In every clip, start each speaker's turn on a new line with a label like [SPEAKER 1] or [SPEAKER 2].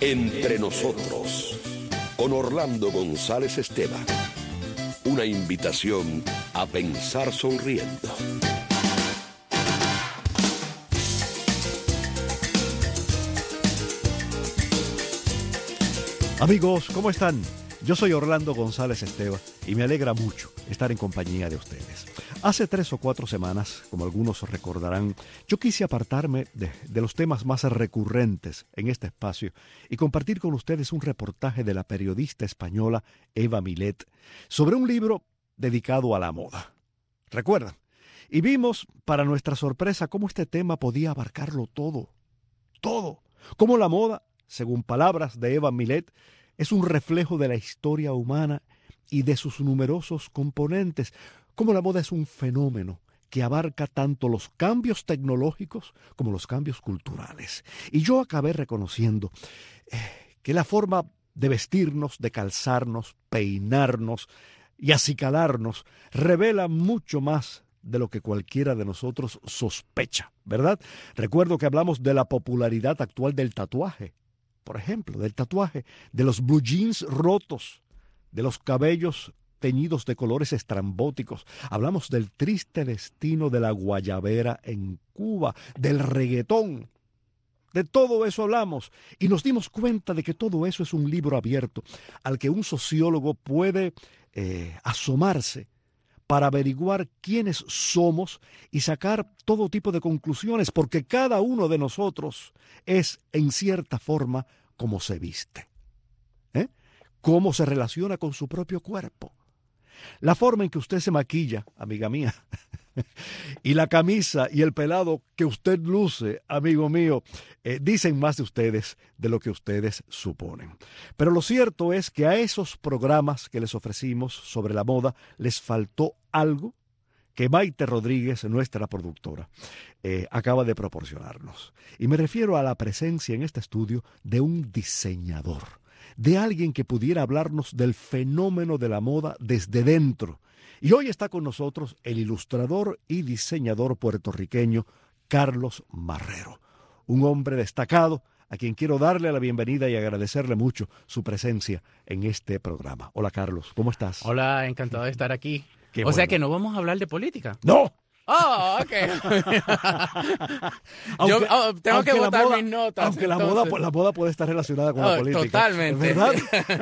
[SPEAKER 1] Entre nosotros, con Orlando González Esteban. Una invitación a pensar sonriendo.
[SPEAKER 2] Amigos, ¿cómo están? Yo soy Orlando González Esteban y me alegra mucho estar en compañía de ustedes. Hace 3 o 4 semanas, como algunos recordarán, yo quise apartarme de los temas más recurrentes en este espacio y compartir con ustedes un reportaje de la periodista española Eva Milet sobre un libro dedicado a la moda. ¿Recuerdan? Y vimos, para nuestra sorpresa, cómo este tema podía abarcarlo todo. Todo. Cómo la moda, según palabras de Eva Milet, es un reflejo de la historia humana y de sus numerosos componentes. Cómo la moda es un fenómeno que abarca tanto los cambios tecnológicos como los cambios culturales. Y yo acabé reconociendo que la forma de vestirnos, de calzarnos, peinarnos y acicalarnos revela mucho más de lo que cualquiera de nosotros sospecha, ¿verdad? Recuerdo que hablamos de la popularidad actual del tatuaje, por ejemplo, del tatuaje, de los blue jeans rotos, de los cabellos teñidos de colores estrambóticos. Hablamos del triste destino de la guayabera en Cuba, del reggaetón. De todo eso hablamos y nos dimos cuenta de que todo eso es un libro abierto al que un sociólogo puede asomarse para averiguar quiénes somos y sacar todo tipo de conclusiones, porque cada uno de nosotros es, en cierta forma, como se viste, cómo se relaciona con su propio cuerpo. La forma en que usted se maquilla, amiga mía, y la camisa y el pelado que usted luce, amigo mío, dicen más de ustedes de lo que ustedes suponen. Pero lo cierto es que a esos programas que les ofrecimos sobre la moda les faltó algo que Maite Rodríguez, nuestra productora, acaba de proporcionarnos. Y me refiero a la presencia en este estudio de un diseñador, de alguien que pudiera hablarnos del fenómeno de la moda desde dentro. Y hoy está con nosotros el ilustrador y diseñador puertorriqueño Carlos Marrero, un hombre destacado a quien quiero darle la bienvenida y agradecerle mucho su presencia en este programa. Hola Carlos, ¿cómo estás?
[SPEAKER 3] Hola, encantado de estar aquí.
[SPEAKER 2] Qué
[SPEAKER 3] o
[SPEAKER 2] bueno.
[SPEAKER 3] sea que no vamos a hablar de política.
[SPEAKER 2] ¡No!
[SPEAKER 3] Oh, ok. Tengo que botar mis notas.
[SPEAKER 2] Aunque la moda puede estar relacionada con la política.
[SPEAKER 3] Totalmente.
[SPEAKER 2] ¿Verdad?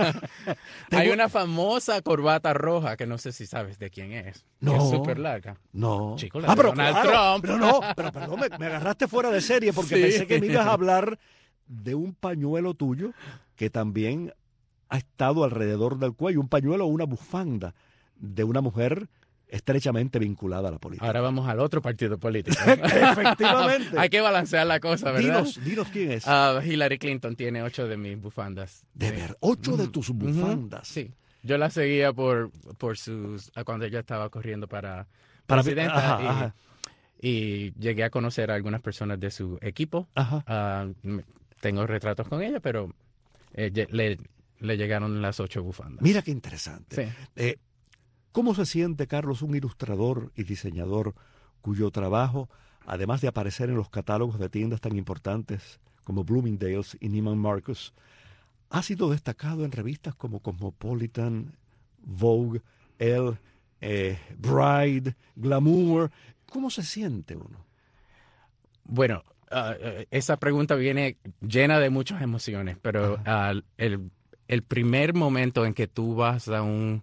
[SPEAKER 3] Hay una famosa corbata roja que no sé si sabes de quién es.
[SPEAKER 2] No.
[SPEAKER 3] Que es súper larga.
[SPEAKER 2] No.
[SPEAKER 3] Chico, la de Donald Trump.
[SPEAKER 2] Pero perdón, me agarraste fuera de serie porque
[SPEAKER 3] Sí.
[SPEAKER 2] pensé que me ibas a hablar de un pañuelo tuyo que también ha estado alrededor del cuello. Un pañuelo o una bufanda de una mujer estrechamente vinculada a la política.
[SPEAKER 3] Ahora vamos al otro partido político.
[SPEAKER 2] Efectivamente.
[SPEAKER 3] Hay que balancear la cosa, ¿verdad?
[SPEAKER 2] Dinos quién es.
[SPEAKER 3] Hillary Clinton tiene 8 de mis bufandas.
[SPEAKER 2] De ver, 8 de tus bufandas.
[SPEAKER 3] Sí. Yo la seguía por sus cuando ella estaba corriendo para presidenta.
[SPEAKER 2] Ajá.
[SPEAKER 3] Y llegué a conocer a algunas personas de su equipo.
[SPEAKER 2] Ajá.
[SPEAKER 3] Tengo retratos con ella, pero le llegaron las 8 bufandas.
[SPEAKER 2] Mira qué interesante.
[SPEAKER 3] Sí.
[SPEAKER 2] ¿Cómo se siente, Carlos, un ilustrador y diseñador cuyo trabajo, además de aparecer en los catálogos de tiendas tan importantes como Bloomingdale's y Neiman Marcus, ha sido destacado en revistas como Cosmopolitan, Vogue, Elle, Bride, Glamour? ¿Cómo se siente uno?
[SPEAKER 3] Bueno, esa pregunta viene llena de muchas emociones, pero el primer momento en que tú vas a un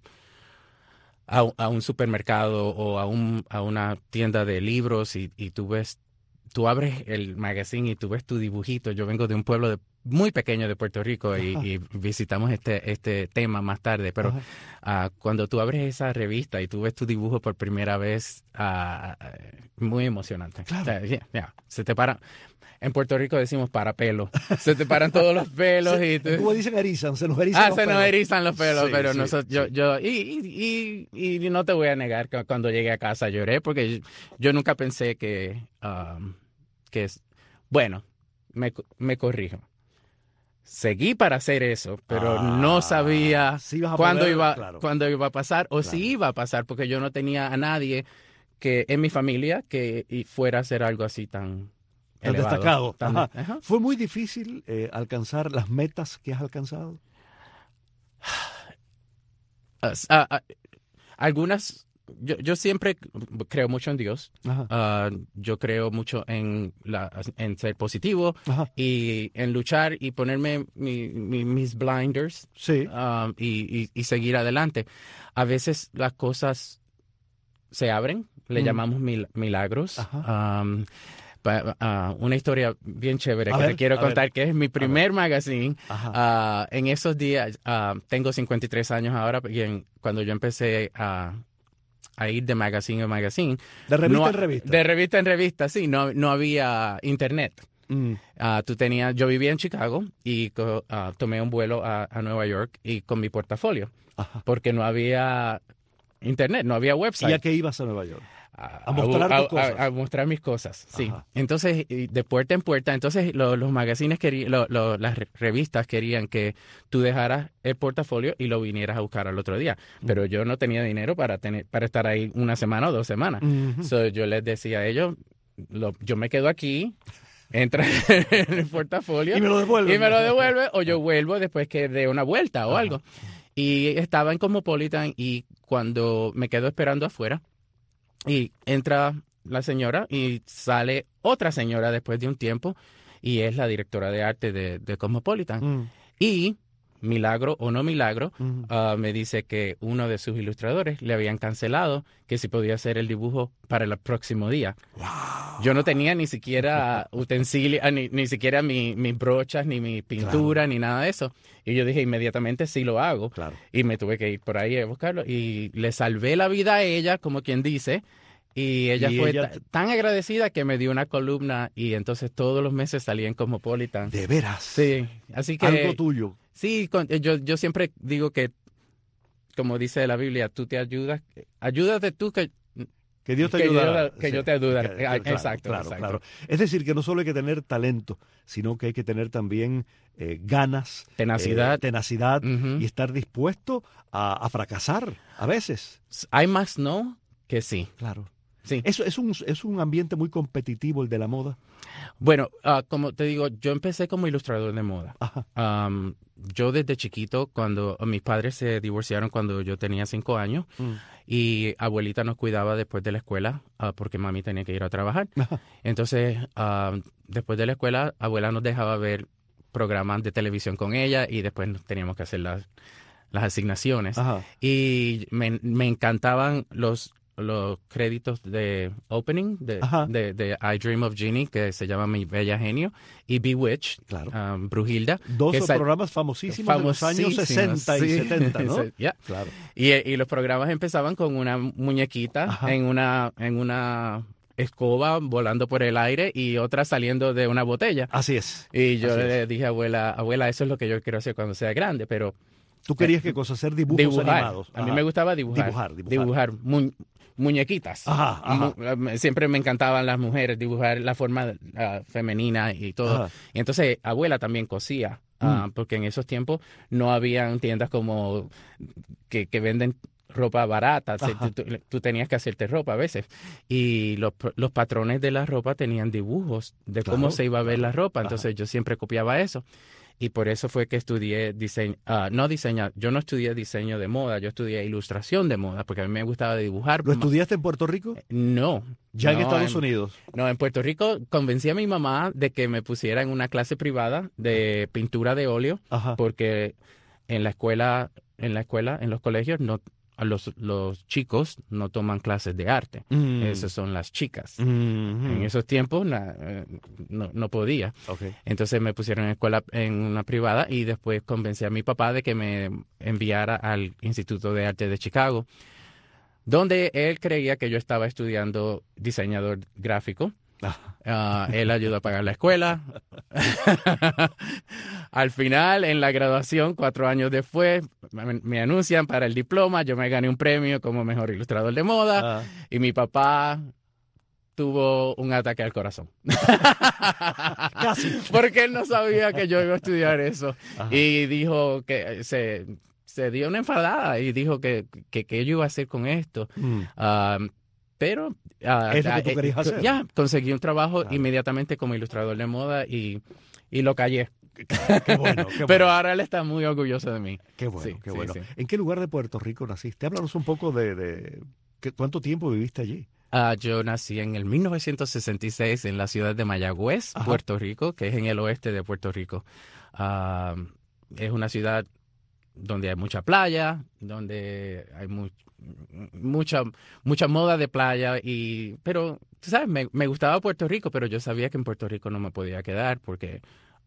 [SPEAKER 3] supermercado o a una tienda de libros y tú abres el magazine y tú ves tu dibujito. Yo vengo de un pueblo muy pequeño de Puerto Rico y visitamos este tema más tarde, pero cuando tú abres esa revista y tú ves tu dibujo por primera vez, muy emocionante.
[SPEAKER 2] Claro.
[SPEAKER 3] O sea, se te para. En Puerto Rico decimos para pelo. Se te paran todos los pelos.
[SPEAKER 2] Como dicen erizan, se nos erizan los pelos.
[SPEAKER 3] Se nos erizan los pelos,
[SPEAKER 2] Sí,
[SPEAKER 3] pero
[SPEAKER 2] sí,
[SPEAKER 3] nosotros,
[SPEAKER 2] sí.
[SPEAKER 3] Y no te voy a negar que cuando llegué a casa lloré porque yo nunca pensé bueno, me corrijo. Seguí para hacer eso, pero no sabía cuándo iba a pasar o si iba a pasar, porque yo no tenía a nadie que en mi familia que fuera a hacer algo así tan
[SPEAKER 2] tan
[SPEAKER 3] elevado.
[SPEAKER 2] destacado. Ajá.
[SPEAKER 3] Ajá.
[SPEAKER 2] ¿Fue muy difícil alcanzar las metas que has alcanzado?
[SPEAKER 3] Algunas, yo siempre creo mucho en Dios.
[SPEAKER 2] Ajá.
[SPEAKER 3] Yo creo mucho en ser positivo
[SPEAKER 2] Ajá.
[SPEAKER 3] y en luchar y ponerme mis blinders
[SPEAKER 2] Sí.
[SPEAKER 3] y seguir adelante. A veces las cosas se abren, le llamamos milagros.
[SPEAKER 2] Ajá.
[SPEAKER 3] Una historia bien chévere
[SPEAKER 2] A
[SPEAKER 3] que
[SPEAKER 2] ver,
[SPEAKER 3] te quiero
[SPEAKER 2] a ver,
[SPEAKER 3] contar, que es mi primer magazine.
[SPEAKER 2] Ajá.
[SPEAKER 3] En esos días, tengo 53 años ahora, y cuando yo empecé a ir de magazine a magazine.
[SPEAKER 2] De revista
[SPEAKER 3] no,
[SPEAKER 2] en revista.
[SPEAKER 3] De revista en revista, sí, no había internet. Yo vivía en Chicago y tomé un vuelo a Nueva York y con mi portafolio,
[SPEAKER 2] Ajá.
[SPEAKER 3] porque no había internet, no había website.
[SPEAKER 2] ¿Y a qué ibas a Nueva York? A mostrar tus cosas.
[SPEAKER 3] A mostrar mis cosas, sí.
[SPEAKER 2] Ajá.
[SPEAKER 3] Entonces, de puerta en puerta, entonces los magazines querían, las revistas querían que tú dejaras el portafolio y lo vinieras a buscar al otro día. Pero yo no tenía dinero para estar ahí una semana o 2 semanas. So, yo les decía a ellos, yo me quedo aquí, entra en el portafolio
[SPEAKER 2] y me lo devuelve.
[SPEAKER 3] O yo vuelvo después que dé una vuelta o algo. Y estaba en Cosmopolitan y cuando me quedo esperando afuera, y entra la señora y sale otra señora después de un tiempo y es la directora de arte de Cosmopolitan. Y, milagro o no milagro, me dice que uno de sus ilustradores le habían cancelado que si podía hacer el dibujo para el próximo día. Wow. Yo no tenía ni siquiera utensilios, ni siquiera mis brochas, ni mi pintura, claro, ni nada de eso. Y yo dije inmediatamente sí lo hago.
[SPEAKER 2] Claro.
[SPEAKER 3] Y me tuve que ir por ahí a buscarlo. Y le salvé la vida a ella, como quien dice. Y ella fue tan agradecida que me dio una columna y entonces todos los meses salía en Cosmopolitan.
[SPEAKER 2] ¿De veras?
[SPEAKER 3] Sí. Así que...
[SPEAKER 2] Algo tuyo.
[SPEAKER 3] Sí, yo siempre digo que, como dice la Biblia, tú te ayudas. Ayúdate tú que
[SPEAKER 2] Dios te ayudará.
[SPEAKER 3] Que yo te ayudaré.
[SPEAKER 2] Exacto. Claro. Es decir, que no solo hay que tener talento, sino que hay que tener también ganas,
[SPEAKER 3] tenacidad,
[SPEAKER 2] y estar dispuesto a fracasar a veces.
[SPEAKER 3] Hay más no que sí.
[SPEAKER 2] Claro.
[SPEAKER 3] Sí.
[SPEAKER 2] Eso es un ambiente muy competitivo, el de la moda.
[SPEAKER 3] Bueno, como te digo, yo empecé como ilustrador de moda. Yo desde chiquito, cuando mis padres se divorciaron cuando yo tenía 5 años, y abuelita nos cuidaba después de la escuela, porque mami tenía que ir a trabajar. Entonces, después de la escuela, abuela nos dejaba ver programas de televisión con ella y después teníamos que hacer las asignaciones. Y me encantaban los créditos de opening de I Dream of Jeannie, que se llama Mi Bella Genio, y Bewitched,
[SPEAKER 2] claro,
[SPEAKER 3] Brujilda.
[SPEAKER 2] Dos programas famosísimos de los años 60 y 70, ¿no?
[SPEAKER 3] Yeah.
[SPEAKER 2] Claro.
[SPEAKER 3] Y los programas empezaban con una muñequita en una escoba volando por el aire y otra saliendo de una botella.
[SPEAKER 2] Así es.
[SPEAKER 3] Y yo le dije a abuela, eso es lo que yo quiero hacer cuando sea grande, pero...
[SPEAKER 2] ¿Tú querías qué cosa? ¿Hacer dibujos animados?
[SPEAKER 3] A mí me gustaba dibujar muñequitas. Siempre me encantaban las mujeres, dibujar la forma femenina y todo. Y entonces abuela también cosía, porque en esos tiempos no habían tiendas como que venden ropa barata. Tú tenías que hacerte ropa a veces. Y los patrones de la ropa tenían dibujos de cómo se iba a ver la ropa. Entonces yo siempre copiaba eso. Y por eso fue que estudié diseño, yo no estudié diseño de moda, yo estudié ilustración de moda, porque a mí me gustaba dibujar.
[SPEAKER 2] ¿Lo estudiaste en Puerto Rico?
[SPEAKER 3] No.
[SPEAKER 2] ¿Ya en Estados Unidos?
[SPEAKER 3] No, en Puerto Rico convencí a mi mamá de que me pusiera en una clase privada de pintura de óleo, porque en la escuela, en los colegios, los chicos no toman clases de arte. Esas son las chicas. En esos tiempos no podía. Entonces me pusieron en una privada y después convencí a mi papá de que me enviara al Instituto de Arte de Chicago, donde él creía que yo estaba estudiando diseñador gráfico. Él ayudó a pagar la escuela. Al final, en la graduación, 4 años después, me anuncian para el diploma. Yo me gané un premio como mejor ilustrador de moda. Y mi papá tuvo un ataque al corazón.
[SPEAKER 2] Casi.
[SPEAKER 3] Porque él no sabía que yo iba a estudiar eso. Y dijo que se dio una enfadada y dijo que yo iba a hacer con esto. Pero
[SPEAKER 2] es lo que tú querías hacer.
[SPEAKER 3] ya conseguí un trabajo
[SPEAKER 2] Claro.
[SPEAKER 3] inmediatamente como ilustrador de moda y lo callé.
[SPEAKER 2] Qué bueno, qué
[SPEAKER 3] Pero
[SPEAKER 2] bueno.
[SPEAKER 3] ahora él está muy orgulloso de mí.
[SPEAKER 2] Qué bueno,
[SPEAKER 3] Sí,
[SPEAKER 2] qué
[SPEAKER 3] sí,
[SPEAKER 2] bueno.
[SPEAKER 3] sí.
[SPEAKER 2] ¿En qué lugar de Puerto Rico naciste? Háblanos un poco ¿cuánto tiempo viviste allí?
[SPEAKER 3] Yo nací en el 1966 en la ciudad de Mayagüez,
[SPEAKER 2] Ajá.
[SPEAKER 3] Puerto Rico, que es en el oeste de Puerto Rico. Ah, es una ciudad donde hay mucha playa, donde hay mucha moda de playa, pero, tú sabes, me gustaba Puerto Rico, pero yo sabía que en Puerto Rico no me podía quedar porque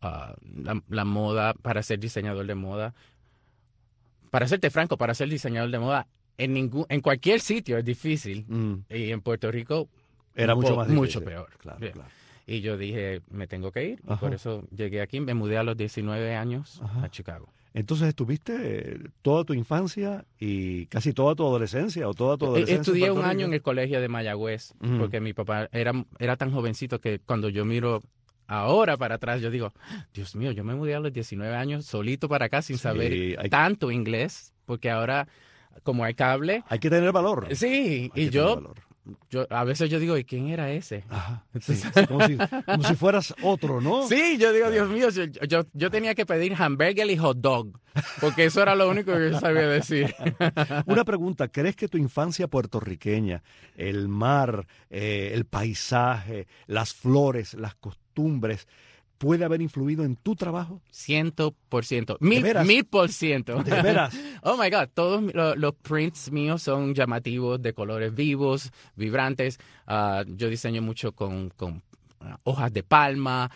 [SPEAKER 3] la moda, para ser diseñador de moda, para serte franco, para ser diseñador de moda, en cualquier sitio es difícil.
[SPEAKER 2] Mm,
[SPEAKER 3] Y en Puerto Rico,
[SPEAKER 2] Era mucho más difícil.
[SPEAKER 3] mucho peor.
[SPEAKER 2] Claro,
[SPEAKER 3] Bien.
[SPEAKER 2] claro.
[SPEAKER 3] Y yo dije, me tengo que ir. Y
[SPEAKER 2] Ajá.
[SPEAKER 3] por eso llegué aquí. Me mudé a los 19 años
[SPEAKER 2] Ajá.
[SPEAKER 3] a Chicago.
[SPEAKER 2] Entonces estuviste toda tu infancia y casi toda tu adolescencia o toda tu adolescencia.
[SPEAKER 3] Estudié
[SPEAKER 2] en
[SPEAKER 3] un
[SPEAKER 2] Puerto
[SPEAKER 3] año en
[SPEAKER 2] Rico?
[SPEAKER 3] el colegio de Mayagüez
[SPEAKER 2] Ujú.
[SPEAKER 3] porque mi papá era tan jovencito que cuando yo miro ahora para atrás, yo digo, Dios mío, yo me mudé a los 19 años solito para acá sin
[SPEAKER 2] Sí,
[SPEAKER 3] saber tanto inglés, porque ahora, como hay cable,
[SPEAKER 2] Hay que tener valor.
[SPEAKER 3] sí,
[SPEAKER 2] Hay
[SPEAKER 3] y
[SPEAKER 2] que tener
[SPEAKER 3] yo
[SPEAKER 2] valor.
[SPEAKER 3] a veces yo digo, ¿y quién era ese?
[SPEAKER 2] Ajá. Sí, sí, como si fueras otro, ¿no?
[SPEAKER 3] Sí, yo digo, Dios mío, yo tenía que pedir hamburger y hot dog, porque eso era lo único que yo sabía decir.
[SPEAKER 2] Una pregunta, ¿crees que tu infancia puertorriqueña, el mar, el paisaje, las flores, las costumbres, puede haber influido en tu trabajo?
[SPEAKER 3] 100%,
[SPEAKER 2] ¿De veras?
[SPEAKER 3] 1000%.
[SPEAKER 2] ¿De veras?
[SPEAKER 3] Oh my God, todos los prints míos son llamativos, de colores vivos, vibrantes. Yo diseño mucho con hojas de palma,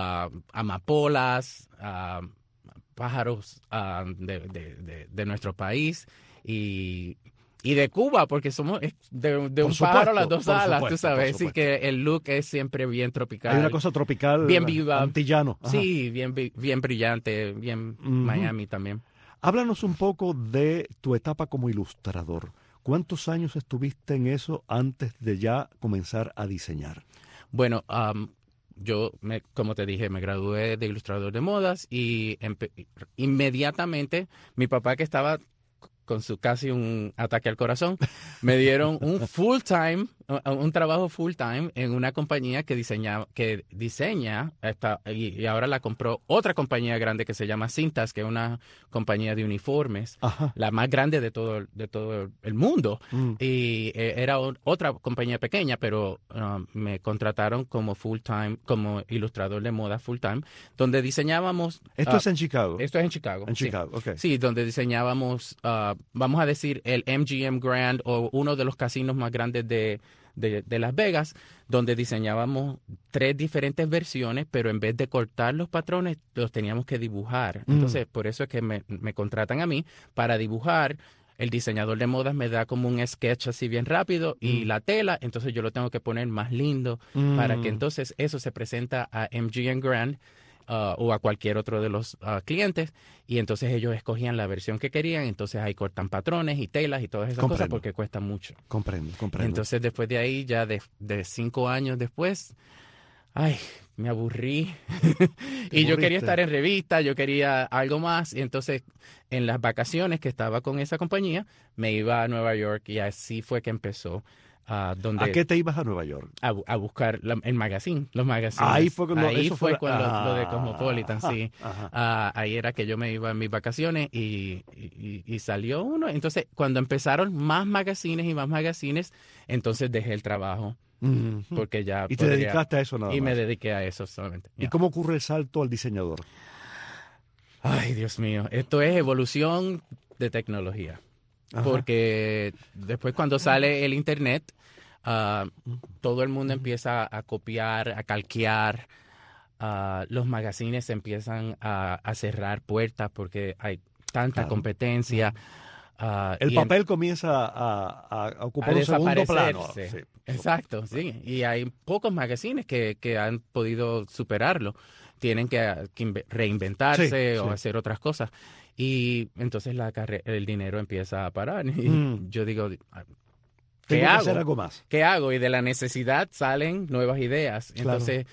[SPEAKER 3] amapolas, pájaros de nuestro país y de Cuba, porque somos de
[SPEAKER 2] Por
[SPEAKER 3] un pájaro a las
[SPEAKER 2] supuesto,
[SPEAKER 3] dos
[SPEAKER 2] por
[SPEAKER 3] alas, tú
[SPEAKER 2] supuesto,
[SPEAKER 3] sabes.
[SPEAKER 2] por
[SPEAKER 3] Así
[SPEAKER 2] supuesto.
[SPEAKER 3] que el look es siempre bien tropical.
[SPEAKER 2] Hay una cosa tropical,
[SPEAKER 3] Bien viva.
[SPEAKER 2] antillano. Ajá.
[SPEAKER 3] Sí, bien brillante, bien
[SPEAKER 2] Ujú.
[SPEAKER 3] Miami también.
[SPEAKER 2] Háblanos un poco de tu etapa como ilustrador. ¿Cuántos años estuviste en eso antes de ya comenzar a diseñar?
[SPEAKER 3] Bueno, como te dije, me gradué de ilustrador de modas y inmediatamente mi papá, que estaba con casi un ataque al corazón, me dieron un trabajo full time en una compañía que diseña y ahora la compró otra compañía grande que se llama Cintas, que es una compañía de uniformes,
[SPEAKER 2] Ajá.
[SPEAKER 3] la más grande de todo el mundo.
[SPEAKER 2] Mm.
[SPEAKER 3] Y era otra compañía pequeña, pero me contrataron como full time, como ilustrador de moda full time, donde diseñábamos.
[SPEAKER 2] Esto es en Chicago.
[SPEAKER 3] Esto es en Chicago.
[SPEAKER 2] En
[SPEAKER 3] sí.
[SPEAKER 2] Chicago, ok.
[SPEAKER 3] Sí, donde diseñábamos, vamos a decir, el MGM Grand o uno de los casinos más grandes de Las Vegas, donde diseñábamos 3 diferentes versiones, pero en vez de cortar los patrones, los teníamos que dibujar. Entonces, por eso es que me contratan a mí para dibujar. El diseñador de modas me da como un sketch así bien rápido y la tela, entonces yo lo tengo que poner más lindo para que entonces eso se presenta a MGM Grand o a cualquier otro de los clientes, y entonces ellos escogían la versión que querían, entonces ahí cortan patrones y telas y todas esas cosas
[SPEAKER 2] Comprendo.
[SPEAKER 3] porque cuesta mucho.
[SPEAKER 2] Comprendo.
[SPEAKER 3] Entonces después de ahí, ya de 5 años después, me aburrí y yo quería
[SPEAKER 2] aburriste?
[SPEAKER 3] estar en revista, yo quería algo más, y entonces en las vacaciones que estaba con esa compañía me iba a Nueva York y así fue que empezó. Donde
[SPEAKER 2] ¿A qué te ibas a Nueva York?
[SPEAKER 3] a buscar el magazine, los magazines.
[SPEAKER 2] Ahí fue cuando
[SPEAKER 3] Ahí
[SPEAKER 2] eso
[SPEAKER 3] fue
[SPEAKER 2] fue-
[SPEAKER 3] cuando lo de
[SPEAKER 2] Ah,
[SPEAKER 3] Cosmopolitan, sí.
[SPEAKER 2] ajá.
[SPEAKER 3] Ahí era que yo me iba en mis vacaciones y salió uno. Entonces, cuando empezaron más magazines, entonces dejé el trabajo
[SPEAKER 2] Ujú.
[SPEAKER 3] porque ya
[SPEAKER 2] Y te dedicaste a eso nada
[SPEAKER 3] y me
[SPEAKER 2] más.
[SPEAKER 3] dediqué a eso solamente.
[SPEAKER 2] ¿Y
[SPEAKER 3] Ya.
[SPEAKER 2] cómo ocurre el salto al diseñador?
[SPEAKER 3] Ay, Dios mío, esto es evolución de tecnología.
[SPEAKER 2] Ajá.
[SPEAKER 3] Porque después cuando sale el internet, todo el mundo empieza a copiar, a calquear. Los magazines empiezan a cerrar puertas porque hay tanta
[SPEAKER 2] Claro.
[SPEAKER 3] competencia.
[SPEAKER 2] El
[SPEAKER 3] y
[SPEAKER 2] papel comienza a ocupar
[SPEAKER 3] a
[SPEAKER 2] un segundo plano.
[SPEAKER 3] desaparecerse.
[SPEAKER 2] Sí.
[SPEAKER 3] Exacto, sí. Y hay pocos magazines que han podido superarlo. Tienen que reinventarse
[SPEAKER 2] Sí,
[SPEAKER 3] o
[SPEAKER 2] sí.
[SPEAKER 3] hacer otras cosas. Y entonces el dinero empieza a parar. Y yo digo,
[SPEAKER 2] Tengo
[SPEAKER 3] ¿qué
[SPEAKER 2] que
[SPEAKER 3] hago?
[SPEAKER 2] hacer algo más.
[SPEAKER 3] ¿Qué hago? Y de la necesidad salen nuevas ideas.
[SPEAKER 2] Claro.
[SPEAKER 3] Entonces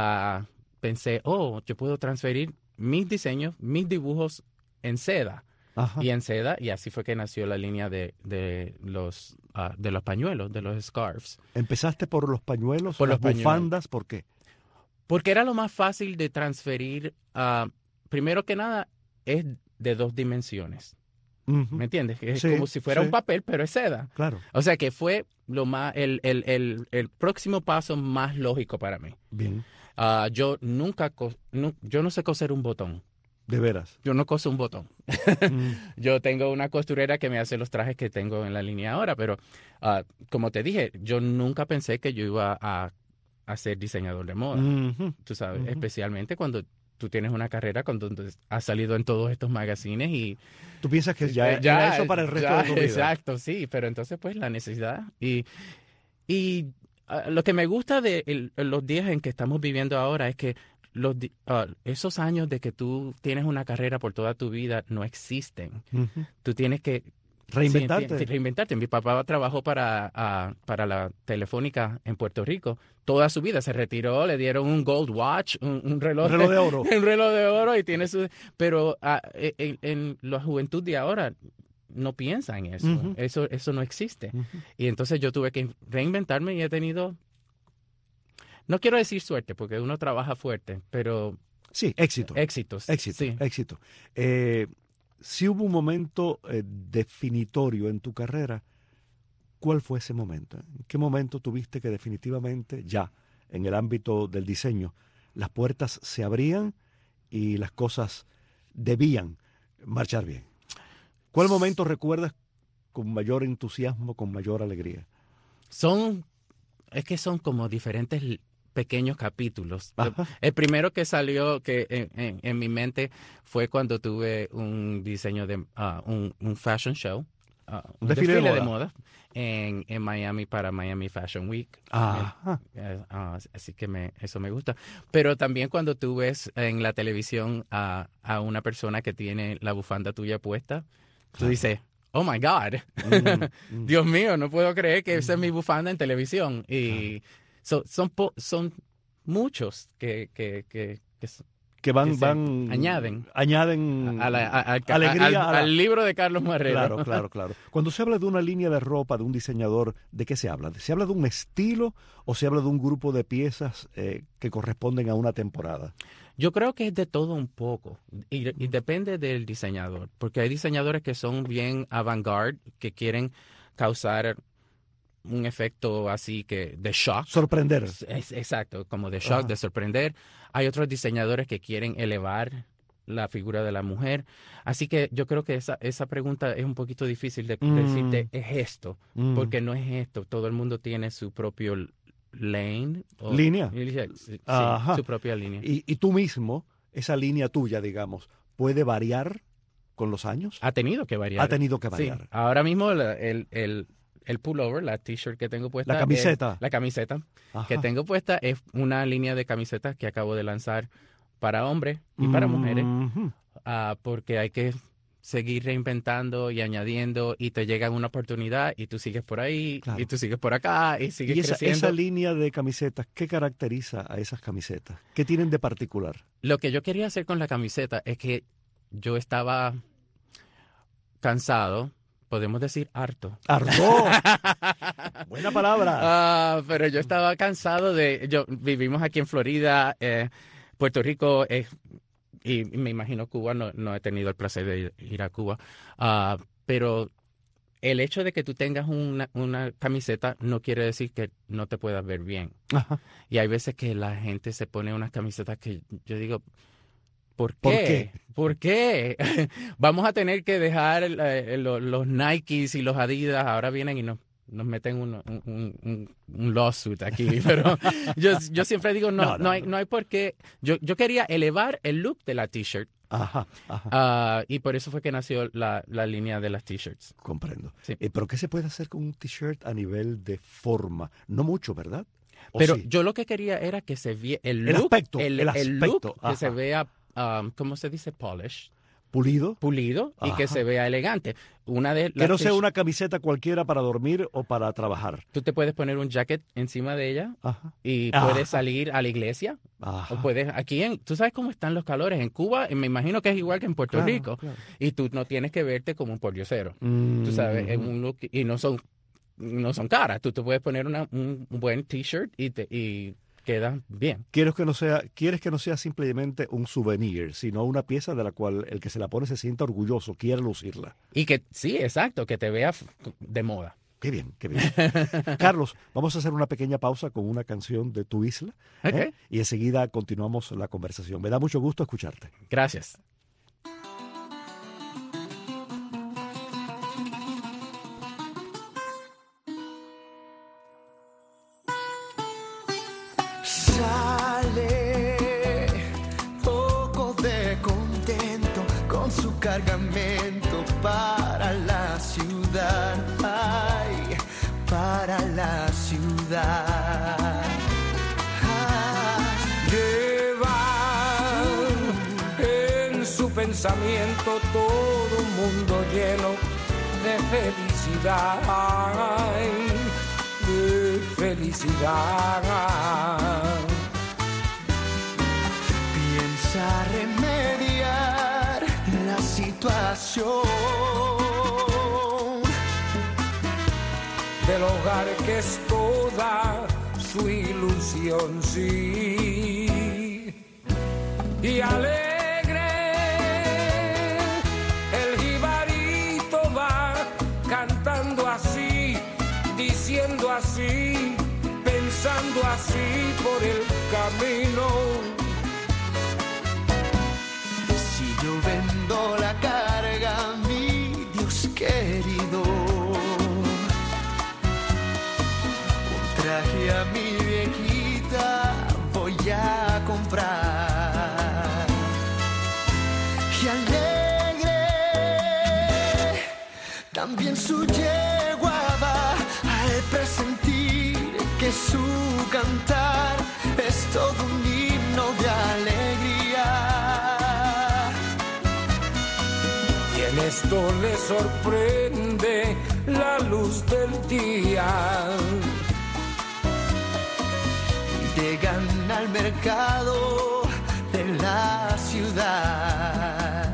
[SPEAKER 3] pensé, yo puedo transferir mis diseños, mis dibujos en seda.
[SPEAKER 2] Ajá.
[SPEAKER 3] y en seda, y así fue que nació la línea de los pañuelos, de los scarves.
[SPEAKER 2] ¿Empezaste por los pañuelos,
[SPEAKER 3] Por
[SPEAKER 2] las
[SPEAKER 3] los pañuelos.
[SPEAKER 2] bufandas? ¿Por qué?
[SPEAKER 3] Porque era lo más fácil de transferir. Primero que nada, es de 2 dimensiones.
[SPEAKER 2] Ujú.
[SPEAKER 3] ¿Me entiendes? Es
[SPEAKER 2] Sí,
[SPEAKER 3] como si fuera
[SPEAKER 2] sí.
[SPEAKER 3] un papel, pero es seda.
[SPEAKER 2] Claro,
[SPEAKER 3] O sea que fue lo más, el próximo paso más lógico para mí.
[SPEAKER 2] bien,
[SPEAKER 3] Yo yo no sé coser un botón.
[SPEAKER 2] de veras.
[SPEAKER 3] Yo no coso un botón.
[SPEAKER 2] Mm,
[SPEAKER 3] Yo tengo una costurera que me hace los trajes que tengo en la línea ahora, pero como te dije, yo nunca pensé que yo iba a ser diseñador de moda.
[SPEAKER 2] ujú,
[SPEAKER 3] Tú sabes,
[SPEAKER 2] ujú.
[SPEAKER 3] especialmente cuando tú tienes una carrera donde has salido en todos estos magazines y
[SPEAKER 2] ¿Tú piensas que ya era eso para el resto de tu vida?
[SPEAKER 3] Exacto, sí, pero entonces pues la necesidad y lo que me gusta de los días en que estamos viviendo ahora es que esos años de que tú tienes una carrera por toda tu vida no existen.
[SPEAKER 2] Ujú.
[SPEAKER 3] Tú tienes que
[SPEAKER 2] Reinventarte.
[SPEAKER 3] reinventarte. Mi papá trabajó para la Telefónica en Puerto Rico toda su vida. Se retiró, le dieron un gold watch, un reloj,
[SPEAKER 2] Un reloj de oro.
[SPEAKER 3] un reloj de oro y tiene su... Pero en la juventud de ahora no piensa en eso.
[SPEAKER 2] Ujú.
[SPEAKER 3] Eso no existe.
[SPEAKER 2] Ujú.
[SPEAKER 3] Y entonces yo tuve que reinventarme y he tenido... No quiero decir suerte porque uno trabaja fuerte, pero
[SPEAKER 2] Sí, éxito.
[SPEAKER 3] éxitos.
[SPEAKER 2] Éxito,
[SPEAKER 3] Sí.
[SPEAKER 2] éxito. Si hubo un momento definitorio en tu carrera, ¿cuál fue ese momento? ¿En qué momento tuviste que definitivamente ya en el ámbito del diseño las puertas se abrían y las cosas debían marchar bien? ¿Cuál momento recuerdas con mayor entusiasmo, con mayor alegría?
[SPEAKER 3] Es que son como diferentes pequeños capítulos.
[SPEAKER 2] Ajá.
[SPEAKER 3] El primero que salió que en mi mente fue cuando tuve un diseño de un fashion show, un
[SPEAKER 2] desfile de
[SPEAKER 3] de
[SPEAKER 2] moda.
[SPEAKER 3] moda en Miami para Miami Fashion Week.
[SPEAKER 2] Ajá.
[SPEAKER 3] Así que eso me gusta. Pero también cuando tú ves en la televisión a una persona que tiene la bufanda tuya puesta, tú
[SPEAKER 2] Claro.
[SPEAKER 3] dices, oh my God,
[SPEAKER 2] Mm.
[SPEAKER 3] Dios mío, no puedo creer que esa es mi bufanda en televisión. Y son muchos que
[SPEAKER 2] Que van
[SPEAKER 3] añaden
[SPEAKER 2] añaden
[SPEAKER 3] al
[SPEAKER 2] alegría
[SPEAKER 3] al libro de Carlos Marrero.
[SPEAKER 2] Claro. Cuando se habla de una línea de ropa, de un diseñador, ¿de qué se habla? ¿Se habla de un estilo o se habla de un grupo de piezas que corresponden a una temporada?
[SPEAKER 3] Yo creo que es de todo un poco y depende del diseñador, porque hay diseñadores que son bien avant-garde, que quieren causar un efecto así que de shock.
[SPEAKER 2] Sorprender.
[SPEAKER 3] Exacto, como de shock,
[SPEAKER 2] Ajá.
[SPEAKER 3] de sorprender. Hay otros diseñadores que quieren elevar la figura de la mujer. Así que yo creo que esa pregunta es un poquito difícil de decirte, es esto, porque no es esto. Todo el mundo tiene su propio lane.
[SPEAKER 2] Línea.
[SPEAKER 3] Sí,
[SPEAKER 2] Ajá.
[SPEAKER 3] su propia línea.
[SPEAKER 2] Y tú mismo, esa línea tuya, digamos, ¿puede variar con los años?
[SPEAKER 3] Ha tenido que variar.
[SPEAKER 2] Ha tenido que
[SPEAKER 3] Sí.
[SPEAKER 2] variar.
[SPEAKER 3] Ahora mismo el pullover, la t-shirt que tengo puesta.
[SPEAKER 2] La camiseta.
[SPEAKER 3] La camiseta
[SPEAKER 2] Ajá.
[SPEAKER 3] que tengo puesta es una línea de camisetas que acabo de lanzar para hombres y para mujeres,
[SPEAKER 2] Ujú.
[SPEAKER 3] porque hay que seguir reinventando y añadiendo y te llega una oportunidad y tú sigues por ahí
[SPEAKER 2] Claro.
[SPEAKER 3] y tú sigues por acá y sigues
[SPEAKER 2] Y esa
[SPEAKER 3] creciendo.
[SPEAKER 2] línea de camisetas, ¿qué caracteriza a esas camisetas? ¿Qué tienen de particular?
[SPEAKER 3] Lo que yo quería hacer con la camiseta es que yo estaba cansado, podemos decir harto.
[SPEAKER 2] ¡Ardó! Buena palabra.
[SPEAKER 3] Pero yo estaba cansado vivimos aquí en Florida, Puerto Rico, y me imagino Cuba, no he tenido el placer de ir a Cuba, pero el hecho de que tú tengas una camiseta no quiere decir que no te puedas ver bien.
[SPEAKER 2] Ajá.
[SPEAKER 3] Y hay veces que la gente se pone unas camisetas que yo digo, ¿por
[SPEAKER 2] ¿Por
[SPEAKER 3] qué?
[SPEAKER 2] qué?
[SPEAKER 3] ¿Por qué? Vamos a tener que dejar los Nikes y los Adidas, ahora vienen y nos meten un lawsuit aquí, pero yo siempre digo, no hay por qué. Yo quería elevar el look de la t-shirt.
[SPEAKER 2] Ajá, ajá.
[SPEAKER 3] Y por eso fue que nació la línea de las t-shirts.
[SPEAKER 2] Comprendo.
[SPEAKER 3] Sí.
[SPEAKER 2] ¿Pero qué se puede hacer con un t-shirt a nivel de forma? No mucho, ¿verdad? ¿O
[SPEAKER 3] Pero
[SPEAKER 2] sí?
[SPEAKER 3] yo lo que quería era que se viera el
[SPEAKER 2] El
[SPEAKER 3] look,
[SPEAKER 2] aspecto,
[SPEAKER 3] el
[SPEAKER 2] el aspecto,
[SPEAKER 3] look que
[SPEAKER 2] ajá.
[SPEAKER 3] se vea, ¿cómo se dice? Polish.
[SPEAKER 2] ¿Pulido?
[SPEAKER 3] y que se vea elegante.
[SPEAKER 2] Que no sea una camiseta cualquiera para dormir o para trabajar.
[SPEAKER 3] Tú te puedes poner un jacket encima de ella y
[SPEAKER 2] Ajá.
[SPEAKER 3] puedes salir a la iglesia.
[SPEAKER 2] Ajá.
[SPEAKER 3] O puedes, tú sabes cómo están los calores en Cuba, me imagino que es igual que en Puerto Rico.
[SPEAKER 2] Claro.
[SPEAKER 3] Y tú no tienes que verte como un pordiosero. Tú sabes, es un look, y no son caras. Tú te puedes poner un buen t-shirt y queda bien.
[SPEAKER 2] Quieres que no sea simplemente un souvenir, sino una pieza de la cual el que se la pone se sienta orgulloso, quiere lucirla.
[SPEAKER 3] Y que, sí, exacto, que te vea de moda.
[SPEAKER 2] Qué bien, qué bien. Carlos, vamos a hacer una pequeña pausa con una canción de Tu Isla,
[SPEAKER 3] Ok.
[SPEAKER 2] y enseguida continuamos la conversación. Me da mucho gusto escucharte.
[SPEAKER 3] Gracias.
[SPEAKER 4] Sale poco de contento con su cargamento para la ciudad, ay, para la ciudad.
[SPEAKER 5] Lleva en su pensamiento todo un mundo lleno de felicidad, ay, de felicidad.
[SPEAKER 4] Piensa remediar la situación
[SPEAKER 5] Del hogar que es toda su ilusión, sí. Y alegre el jibarito va cantando así, diciendo así, pensando así por el camino.
[SPEAKER 4] Si yo vendo la carga, mi Dios querido, un traje a mi viejita voy a comprar. Y alegre también su yegua va al presentir que su cantar es todo un himno de alegría.
[SPEAKER 5] Y en esto le sorprende la luz del día.
[SPEAKER 4] Llegan al mercado de la ciudad.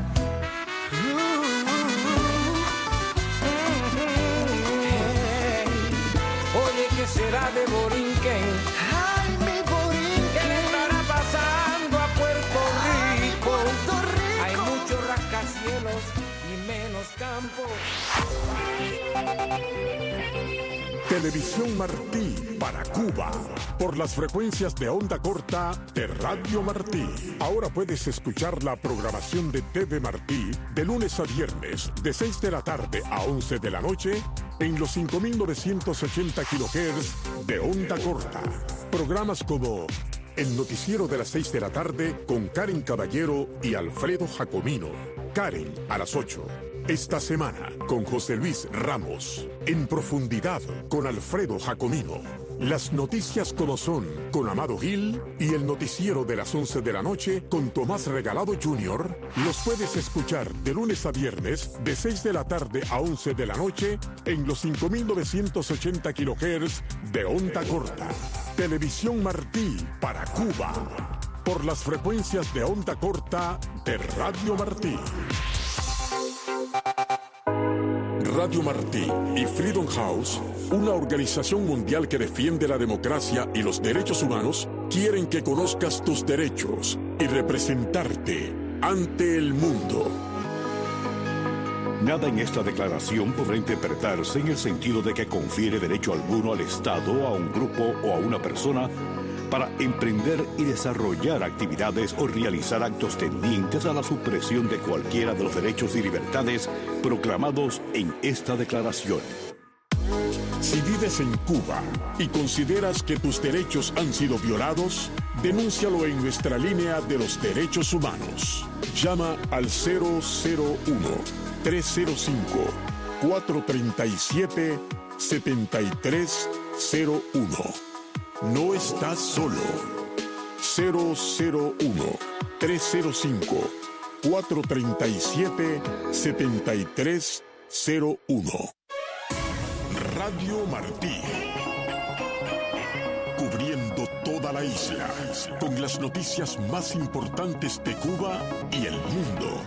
[SPEAKER 5] Oye, ¿qué será de Borinquen?
[SPEAKER 4] Ay, mi Borinquen.
[SPEAKER 5] ¿Qué le estará pasando a Puerto Rico?
[SPEAKER 4] Puerto Rico.
[SPEAKER 5] Hay muchos rascacielos y menos campo.
[SPEAKER 6] Televisión Martí para Cuba, por las frecuencias de onda corta de Radio Martí. Ahora puedes escuchar la programación de TV Martí de lunes a viernes, de 6 de la tarde a 11 de la noche, en los 5.980 kHz de onda corta. Programas como El Noticiero de las 6 de la tarde con Karen Caballero y Alfredo Jacomino. Karen a las 8. Esta semana con José Luis Ramos. En profundidad con Alfredo Jacomino. Las noticias como son con Amado Gil y el noticiero de las 11 de la noche con Tomás Regalado Jr. Los puedes escuchar de lunes a viernes de 6 de la tarde a 11 de la noche en los 5.980 kHz de onda corta. Televisión Martí para Cuba, por las frecuencias de onda corta de Radio Martí. Radio Martí y Freedom House, una organización mundial que defiende la democracia y los derechos humanos, quieren que conozcas tus derechos y representarte ante el mundo.
[SPEAKER 1] Nada en esta declaración podrá interpretarse en el sentido de que confiere derecho alguno al Estado, a un grupo o a una persona para emprender y desarrollar actividades o realizar actos tendientes a la supresión de cualquiera de los derechos y libertades proclamados en esta declaración.
[SPEAKER 6] Si vives en Cuba y consideras que tus derechos han sido violados, denúncialo en nuestra línea de los derechos humanos. Llama al 001-305-437-7301. No estás solo. 001-305-437-7301. 437-7301. Radio Martí. Cubriendo toda la isla, con las noticias más importantes de Cuba y el mundo.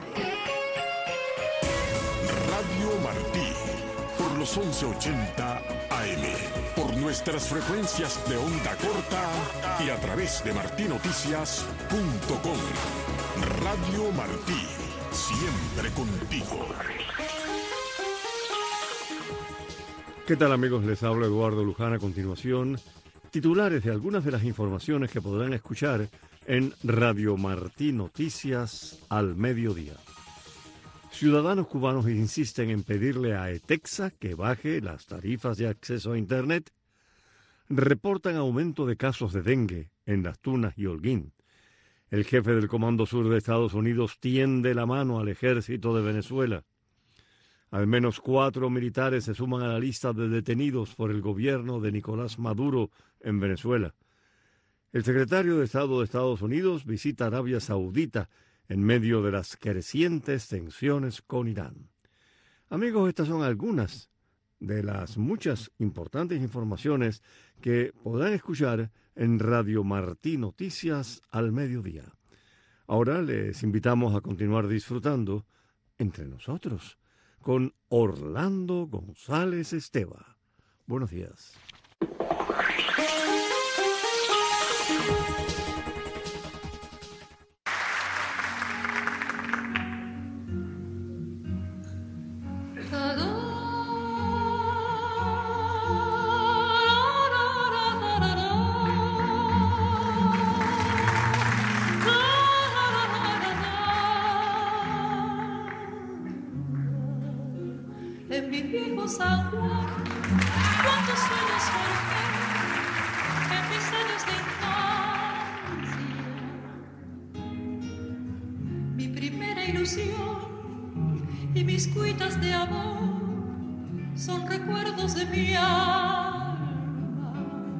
[SPEAKER 6] Radio Martí, por los 1180 AM, por nuestras frecuencias de onda corta y a través de martinoticias.com. Radio Martí, siempre contigo.
[SPEAKER 7] ¿Qué tal, amigos? Les habla Eduardo Luján. A continuación, titulares de algunas de las informaciones que podrán escuchar en Radio Martí Noticias al mediodía. Ciudadanos cubanos insisten en pedirle a ETEXA que baje las tarifas de acceso a Internet. Reportan aumento de casos de dengue en Las Tunas y Holguín. El jefe del Comando Sur de Estados Unidos tiende la mano al ejército de Venezuela. Al menos 4 militares se suman a la lista de detenidos por el gobierno de Nicolás Maduro en Venezuela. El secretario de Estado de Estados Unidos visita Arabia Saudita en medio de las crecientes tensiones con Irán. Amigos, estas son algunas de las muchas importantes informaciones que podrán escuchar en Radio Martí Noticias al mediodía. Ahora les invitamos a continuar disfrutando Entre Nosotros con Orlando González Esteva. Buenos días.
[SPEAKER 8] En mi viejo San Juan, cuántos sueños forjé en mis años de infancia. Mi primera ilusión y mis cuitas de amor son recuerdos de mi alma.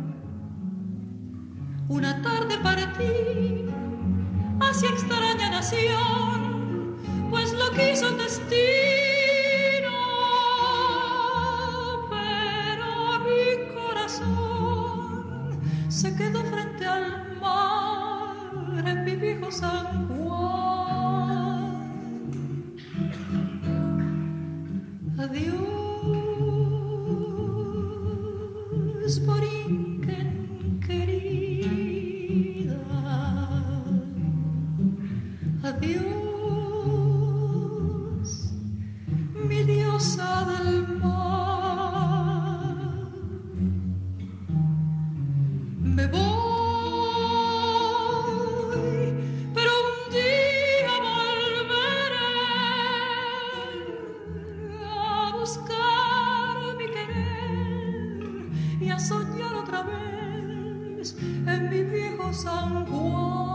[SPEAKER 8] Una tarde partí hacia extraña nación, pues lo quiso el destino. Se quedó frente al mar en mi viejo San Juan. Adiós, Borinquen querida. Adiós, mi diosa del mar. Me voy, pero un día volveré a buscar mi querer y a soñar otra vez en mi viejo San Juan.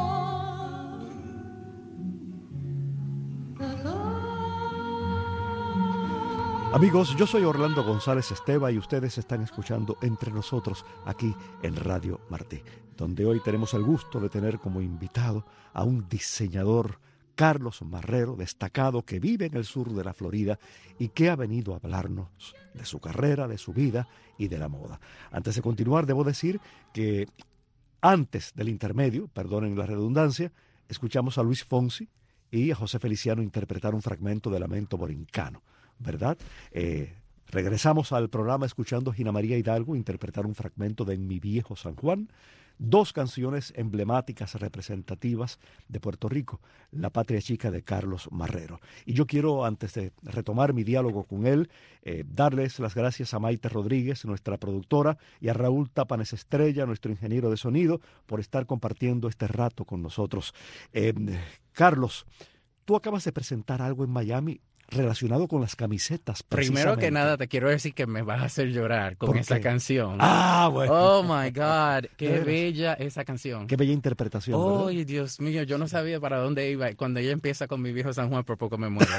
[SPEAKER 2] Amigos, yo soy Orlando González Esteva y ustedes están escuchando Entre Nosotros aquí en Radio Martí, donde hoy tenemos el gusto de tener como invitado a un diseñador, Carlos Marrero, destacado, que vive en el sur de la Florida y que ha venido a hablarnos de su carrera, de su vida y de la moda. Antes de continuar, debo decir que antes del intermedio, perdonen la redundancia, escuchamos a Luis Fonsi y a José Feliciano interpretar un fragmento de Lamento Borincano, ¿verdad? Regresamos al programa escuchando a Gina María Hidalgo interpretar un fragmento de En mi viejo San Juan, 2 canciones emblemáticas, representativas de Puerto Rico, La Patria Chica de Carlos Marrero. Y yo quiero, antes de retomar mi diálogo con él, darles las gracias a Maite Rodríguez, nuestra productora, y a Raúl Tapanes Estrella, nuestro ingeniero de sonido, por estar compartiendo este rato con nosotros. Carlos, tú acabas de presentar algo en Miami relacionado con las camisetas.
[SPEAKER 3] Primero que
[SPEAKER 2] precisamente.
[SPEAKER 3] nada, te quiero decir que me vas a hacer llorar con
[SPEAKER 2] ¿Por
[SPEAKER 3] esa
[SPEAKER 2] qué?
[SPEAKER 3] canción.
[SPEAKER 2] Ah, bueno.
[SPEAKER 3] Oh, my God. Qué
[SPEAKER 2] veras.
[SPEAKER 3] bella esa canción.
[SPEAKER 2] Qué bella interpretación, ¿verdad?
[SPEAKER 3] Ay, Dios mío, yo no sabía para dónde iba. Y cuando ella empieza con Mi Viejo San Juan, por poco me muero.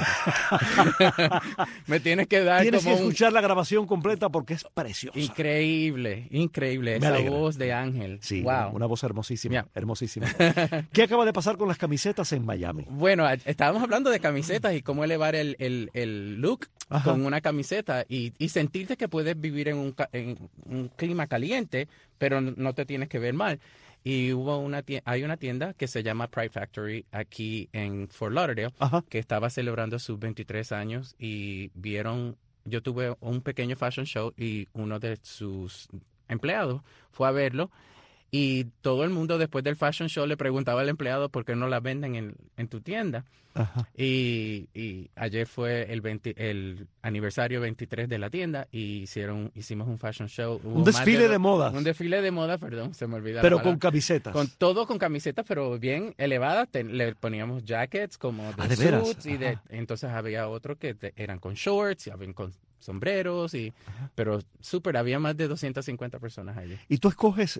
[SPEAKER 3] Me tienes que dar
[SPEAKER 2] Tienes que
[SPEAKER 3] como un...
[SPEAKER 2] escuchar la grabación completa porque es preciosa.
[SPEAKER 3] Increíble, increíble.
[SPEAKER 2] Me
[SPEAKER 3] Esa
[SPEAKER 2] alegra.
[SPEAKER 3] voz de Ángel.
[SPEAKER 2] Sí,
[SPEAKER 3] Wow.
[SPEAKER 2] una voz hermosísima,
[SPEAKER 3] Ya.
[SPEAKER 2] hermosísima. ¿Qué acaba de pasar con las camisetas en Miami?
[SPEAKER 3] Bueno, estábamos hablando de camisetas y cómo elevar el look
[SPEAKER 2] Ajá.
[SPEAKER 3] con una camiseta y sentirte que puedes vivir en un clima caliente, pero no te tienes que ver mal. Y hay una tienda que se llama Pride Factory aquí en Fort Lauderdale,
[SPEAKER 2] Ajá.
[SPEAKER 3] que estaba celebrando sus 23 años y yo tuve un pequeño fashion show y uno de sus empleados fue a verlo. Y todo el mundo después del fashion show le preguntaba al empleado por qué no la venden en tu tienda.
[SPEAKER 2] Ajá.
[SPEAKER 3] Y ayer fue el aniversario 23 de la tienda y hicimos un fashion show. Hubo
[SPEAKER 2] Un desfile
[SPEAKER 3] más
[SPEAKER 2] de modas.
[SPEAKER 3] Un desfile de moda, perdón, se me olvidó.
[SPEAKER 2] Pero con camisetas.
[SPEAKER 3] Todo con camisetas, pero bien elevadas. Le poníamos jackets como
[SPEAKER 2] ¿de veras?
[SPEAKER 3] suits
[SPEAKER 2] Ajá.
[SPEAKER 3] entonces había otro que eran con shorts y habían con sombreros pero súper, había más de 250 personas allí.
[SPEAKER 2] Y tú escoges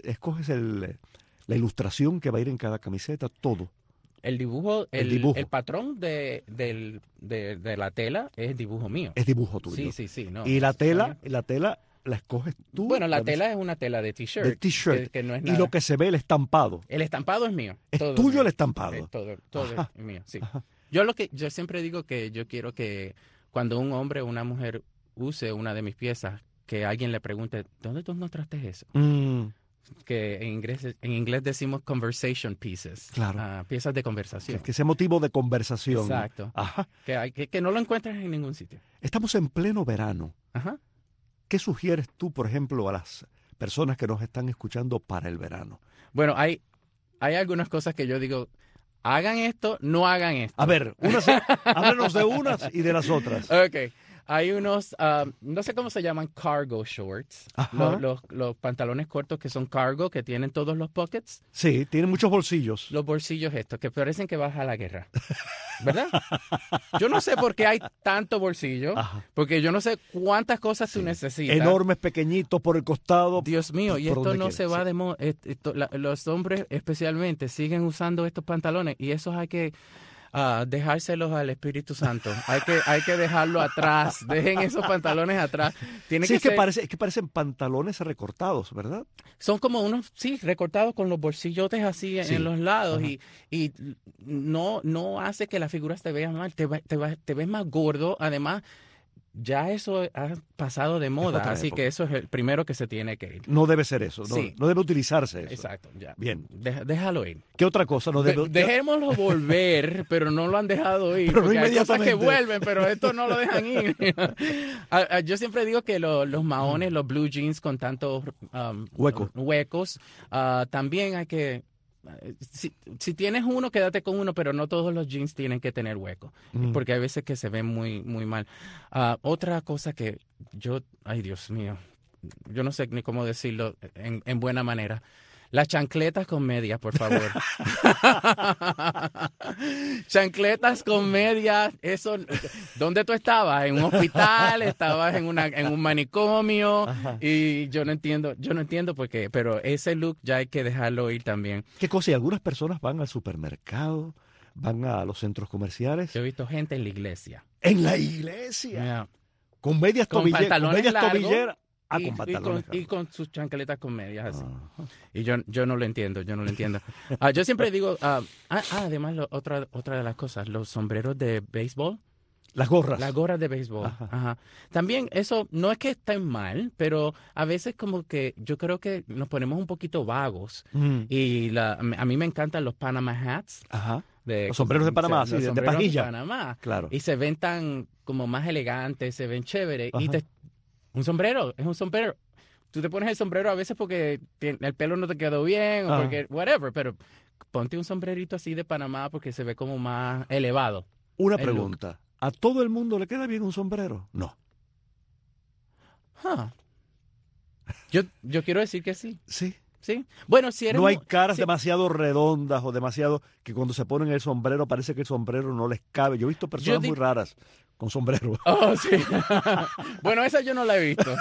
[SPEAKER 2] la ilustración que va a ir en cada camiseta, todo.
[SPEAKER 3] El dibujo,
[SPEAKER 2] El dibujo.
[SPEAKER 3] el patrón de la tela es dibujo mío.
[SPEAKER 2] Es dibujo tuyo.
[SPEAKER 3] Sí, no.
[SPEAKER 2] Y la
[SPEAKER 3] es
[SPEAKER 2] tela
[SPEAKER 3] mío.
[SPEAKER 2] la escoges tú.
[SPEAKER 3] Bueno, la tela es una tela de t-shirt.
[SPEAKER 2] de t-shirt.
[SPEAKER 3] Que no es
[SPEAKER 2] Y
[SPEAKER 3] nada.
[SPEAKER 2] lo que se ve, el estampado.
[SPEAKER 3] El estampado es mío.
[SPEAKER 2] Es
[SPEAKER 3] todo
[SPEAKER 2] tuyo
[SPEAKER 3] mío.
[SPEAKER 2] el estampado.
[SPEAKER 3] Todo
[SPEAKER 2] Ajá.
[SPEAKER 3] es mío, sí.
[SPEAKER 2] Ajá.
[SPEAKER 3] Yo siempre digo que yo quiero que cuando un hombre o una mujer use una de mis piezas, que alguien le pregunte, ¿dónde tú encontraste eso? Que en inglés decimos conversation pieces.
[SPEAKER 2] Claro.
[SPEAKER 3] Piezas de conversación.
[SPEAKER 2] Que sea motivo de conversación.
[SPEAKER 3] Exacto.
[SPEAKER 2] Ajá.
[SPEAKER 3] Que no lo encuentras en ningún sitio.
[SPEAKER 2] Estamos en pleno verano.
[SPEAKER 3] Ajá.
[SPEAKER 2] ¿Qué sugieres tú, por ejemplo, a las personas que nos están escuchando para el verano?
[SPEAKER 3] Bueno, hay algunas cosas que yo digo, hagan esto, no hagan esto.
[SPEAKER 2] A ver, háblanos de unas y de las otras.
[SPEAKER 3] Ok. Hay unos, no sé cómo se llaman, cargo shorts.
[SPEAKER 2] Ajá.
[SPEAKER 3] Los pantalones cortos que son cargo, que tienen todos los pockets.
[SPEAKER 2] Sí, tienen muchos bolsillos.
[SPEAKER 3] Los bolsillos estos, que parecen que vas a la guerra. ¿Verdad? Yo no sé por qué hay tanto bolsillo,
[SPEAKER 2] Ajá.
[SPEAKER 3] porque yo no sé cuántas cosas tú necesitas.
[SPEAKER 2] Enormes, pequeñitos por el costado.
[SPEAKER 3] Dios mío, y
[SPEAKER 2] por
[SPEAKER 3] esto
[SPEAKER 2] donde
[SPEAKER 3] no
[SPEAKER 2] quiera,
[SPEAKER 3] se va
[SPEAKER 2] sí.
[SPEAKER 3] de moda. Los hombres especialmente siguen usando estos pantalones y esos hay que dejárselos al Espíritu Santo. Hay que dejarlo atrás. Dejen esos pantalones atrás. Tiene
[SPEAKER 2] Sí,
[SPEAKER 3] que ser,
[SPEAKER 2] es que parecen pantalones recortados, ¿verdad?
[SPEAKER 3] son como unos, sí, recortados con los bolsillotes así
[SPEAKER 2] Sí.
[SPEAKER 3] en los lados
[SPEAKER 2] Ajá.
[SPEAKER 3] y no hace que las figuras te vean mal. Te ves más gordo. Además, ya eso ha pasado de moda.
[SPEAKER 2] otra
[SPEAKER 3] Así
[SPEAKER 2] época.
[SPEAKER 3] que eso es el primero que se tiene que ir.
[SPEAKER 2] No debe ser eso. No,
[SPEAKER 3] Sí.
[SPEAKER 2] no debe utilizarse eso.
[SPEAKER 3] Exacto, ya.
[SPEAKER 2] Bien.
[SPEAKER 3] Déjalo ir.
[SPEAKER 2] ¿Qué otra cosa no debe
[SPEAKER 3] Dejémoslo volver, pero no lo han dejado ir.
[SPEAKER 2] Pero no
[SPEAKER 3] porque hay cosas que
[SPEAKER 2] inmediatamente.
[SPEAKER 3] vuelven, pero esto no lo dejan ir. Yo siempre digo que los maones, los blue jeans con tantos huecos, también hay que... Si tienes uno, quédate con uno, pero no todos los jeans tienen que tener hueco, porque hay veces que se ven muy, muy mal. Otra cosa que ay Dios mío, yo no sé ni cómo decirlo en buena manera. Las chancletas con medias, por favor. Chancletas con medias, eso. ¿Dónde tú estabas? ¿En un hospital? ¿Estabas en un manicomio?
[SPEAKER 2] Ajá.
[SPEAKER 3] Y yo no entiendo por qué, pero ese look ya hay que dejarlo ir también.
[SPEAKER 2] ¿Qué cosa? Y algunas personas van al supermercado, van a los centros comerciales.
[SPEAKER 3] Yo he visto gente en la iglesia.
[SPEAKER 2] En la iglesia.
[SPEAKER 3] Mira,
[SPEAKER 2] Con medias
[SPEAKER 3] con pantalones largos
[SPEAKER 2] tobilleras.
[SPEAKER 3] y,
[SPEAKER 2] Con pantalones
[SPEAKER 3] y con sus chancletas con medias así.
[SPEAKER 2] Ajá.
[SPEAKER 3] Y yo no lo entiendo. Yo siempre digo, además, otra de las cosas, los sombreros de béisbol.
[SPEAKER 2] Las gorras.
[SPEAKER 3] Las gorras de béisbol.
[SPEAKER 2] Ajá.
[SPEAKER 3] Ajá. También eso no es que estén mal, pero a veces como que yo creo que nos ponemos un poquito vagos. Y a mí me encantan los Panama hats.
[SPEAKER 2] Ajá. Los sombreros de Panamá, sí,
[SPEAKER 3] los
[SPEAKER 2] de
[SPEAKER 3] sombreros
[SPEAKER 2] pajilla.
[SPEAKER 3] de Panamá.
[SPEAKER 2] Claro.
[SPEAKER 3] Y se ven tan como más elegantes, se ven chéveres. Y
[SPEAKER 2] Ajá.
[SPEAKER 3] un sombrero, es un sombrero. Tú te pones el sombrero a veces porque el pelo no te quedó bien o porque whatever, pero ponte un sombrerito así de Panamá porque se ve como más elevado.
[SPEAKER 2] Una
[SPEAKER 3] el look.
[SPEAKER 2] pregunta. ¿A todo el mundo le queda bien un sombrero? No.
[SPEAKER 3] Huh. Yo quiero decir que sí.
[SPEAKER 2] Sí.
[SPEAKER 3] sí. Bueno, si eres...
[SPEAKER 2] No hay caras
[SPEAKER 3] si-
[SPEAKER 2] demasiado redondas o demasiado que cuando se ponen el sombrero parece que el sombrero no les cabe. Yo he visto personas muy raras con sombrero.
[SPEAKER 3] Oh, sí. Bueno, esa yo no la he visto.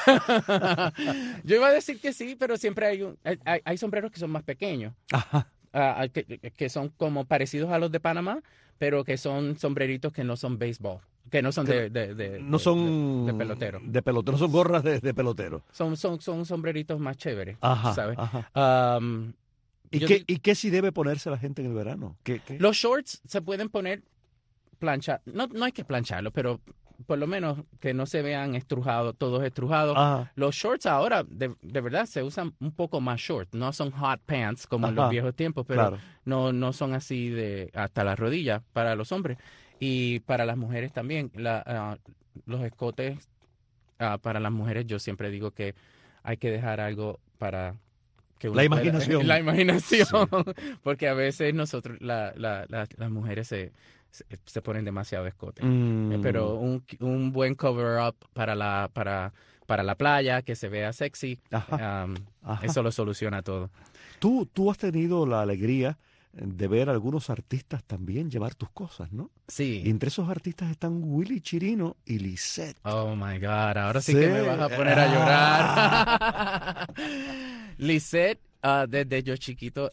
[SPEAKER 3] Yo iba a decir que sí, pero siempre hay sombreros que son más pequeños.
[SPEAKER 2] Ajá.
[SPEAKER 3] Que son como parecidos a los de Panamá, pero que son sombreritos que no son béisbol, que no son
[SPEAKER 2] No son
[SPEAKER 3] de pelotero.
[SPEAKER 2] De pelotero, no son gorras de pelotero.
[SPEAKER 3] Son sombreritos más chéveres,
[SPEAKER 2] Ajá,
[SPEAKER 3] ¿sabes?
[SPEAKER 2] ajá.
[SPEAKER 3] Yo
[SPEAKER 2] ¿Y qué sí debe ponerse la gente en el verano? ¿Qué?
[SPEAKER 3] Los shorts se pueden poner plancha, no hay que plancharlos, pero por lo menos que no se vean estrujados, todos estrujados.
[SPEAKER 2] Ajá.
[SPEAKER 3] Los shorts ahora, de verdad, se usan un poco más short. No son hot pants como en los
[SPEAKER 2] Ajá.
[SPEAKER 3] viejos tiempos, pero
[SPEAKER 2] Claro.
[SPEAKER 3] no son así de hasta las rodillas para los hombres. Y para las mujeres también. Los escotes para las mujeres, yo siempre digo que hay que dejar algo para que uno
[SPEAKER 2] La
[SPEAKER 3] pueda-
[SPEAKER 2] imaginación.
[SPEAKER 3] la imaginación. Porque a veces nosotros, las mujeres se ponen demasiado escote. Pero un buen cover-up para la playa, que se vea sexy,
[SPEAKER 2] Ajá.
[SPEAKER 3] eso lo soluciona todo.
[SPEAKER 2] Tú has tenido la alegría de ver a algunos artistas también llevar tus cosas, ¿no? Y
[SPEAKER 3] Sí.
[SPEAKER 2] entre esos artistas están Willy Chirino y Lisette.
[SPEAKER 3] Oh, my God. Ahora sí
[SPEAKER 2] Sí.
[SPEAKER 3] que me vas a poner a llorar. Lisette, desde yo chiquito,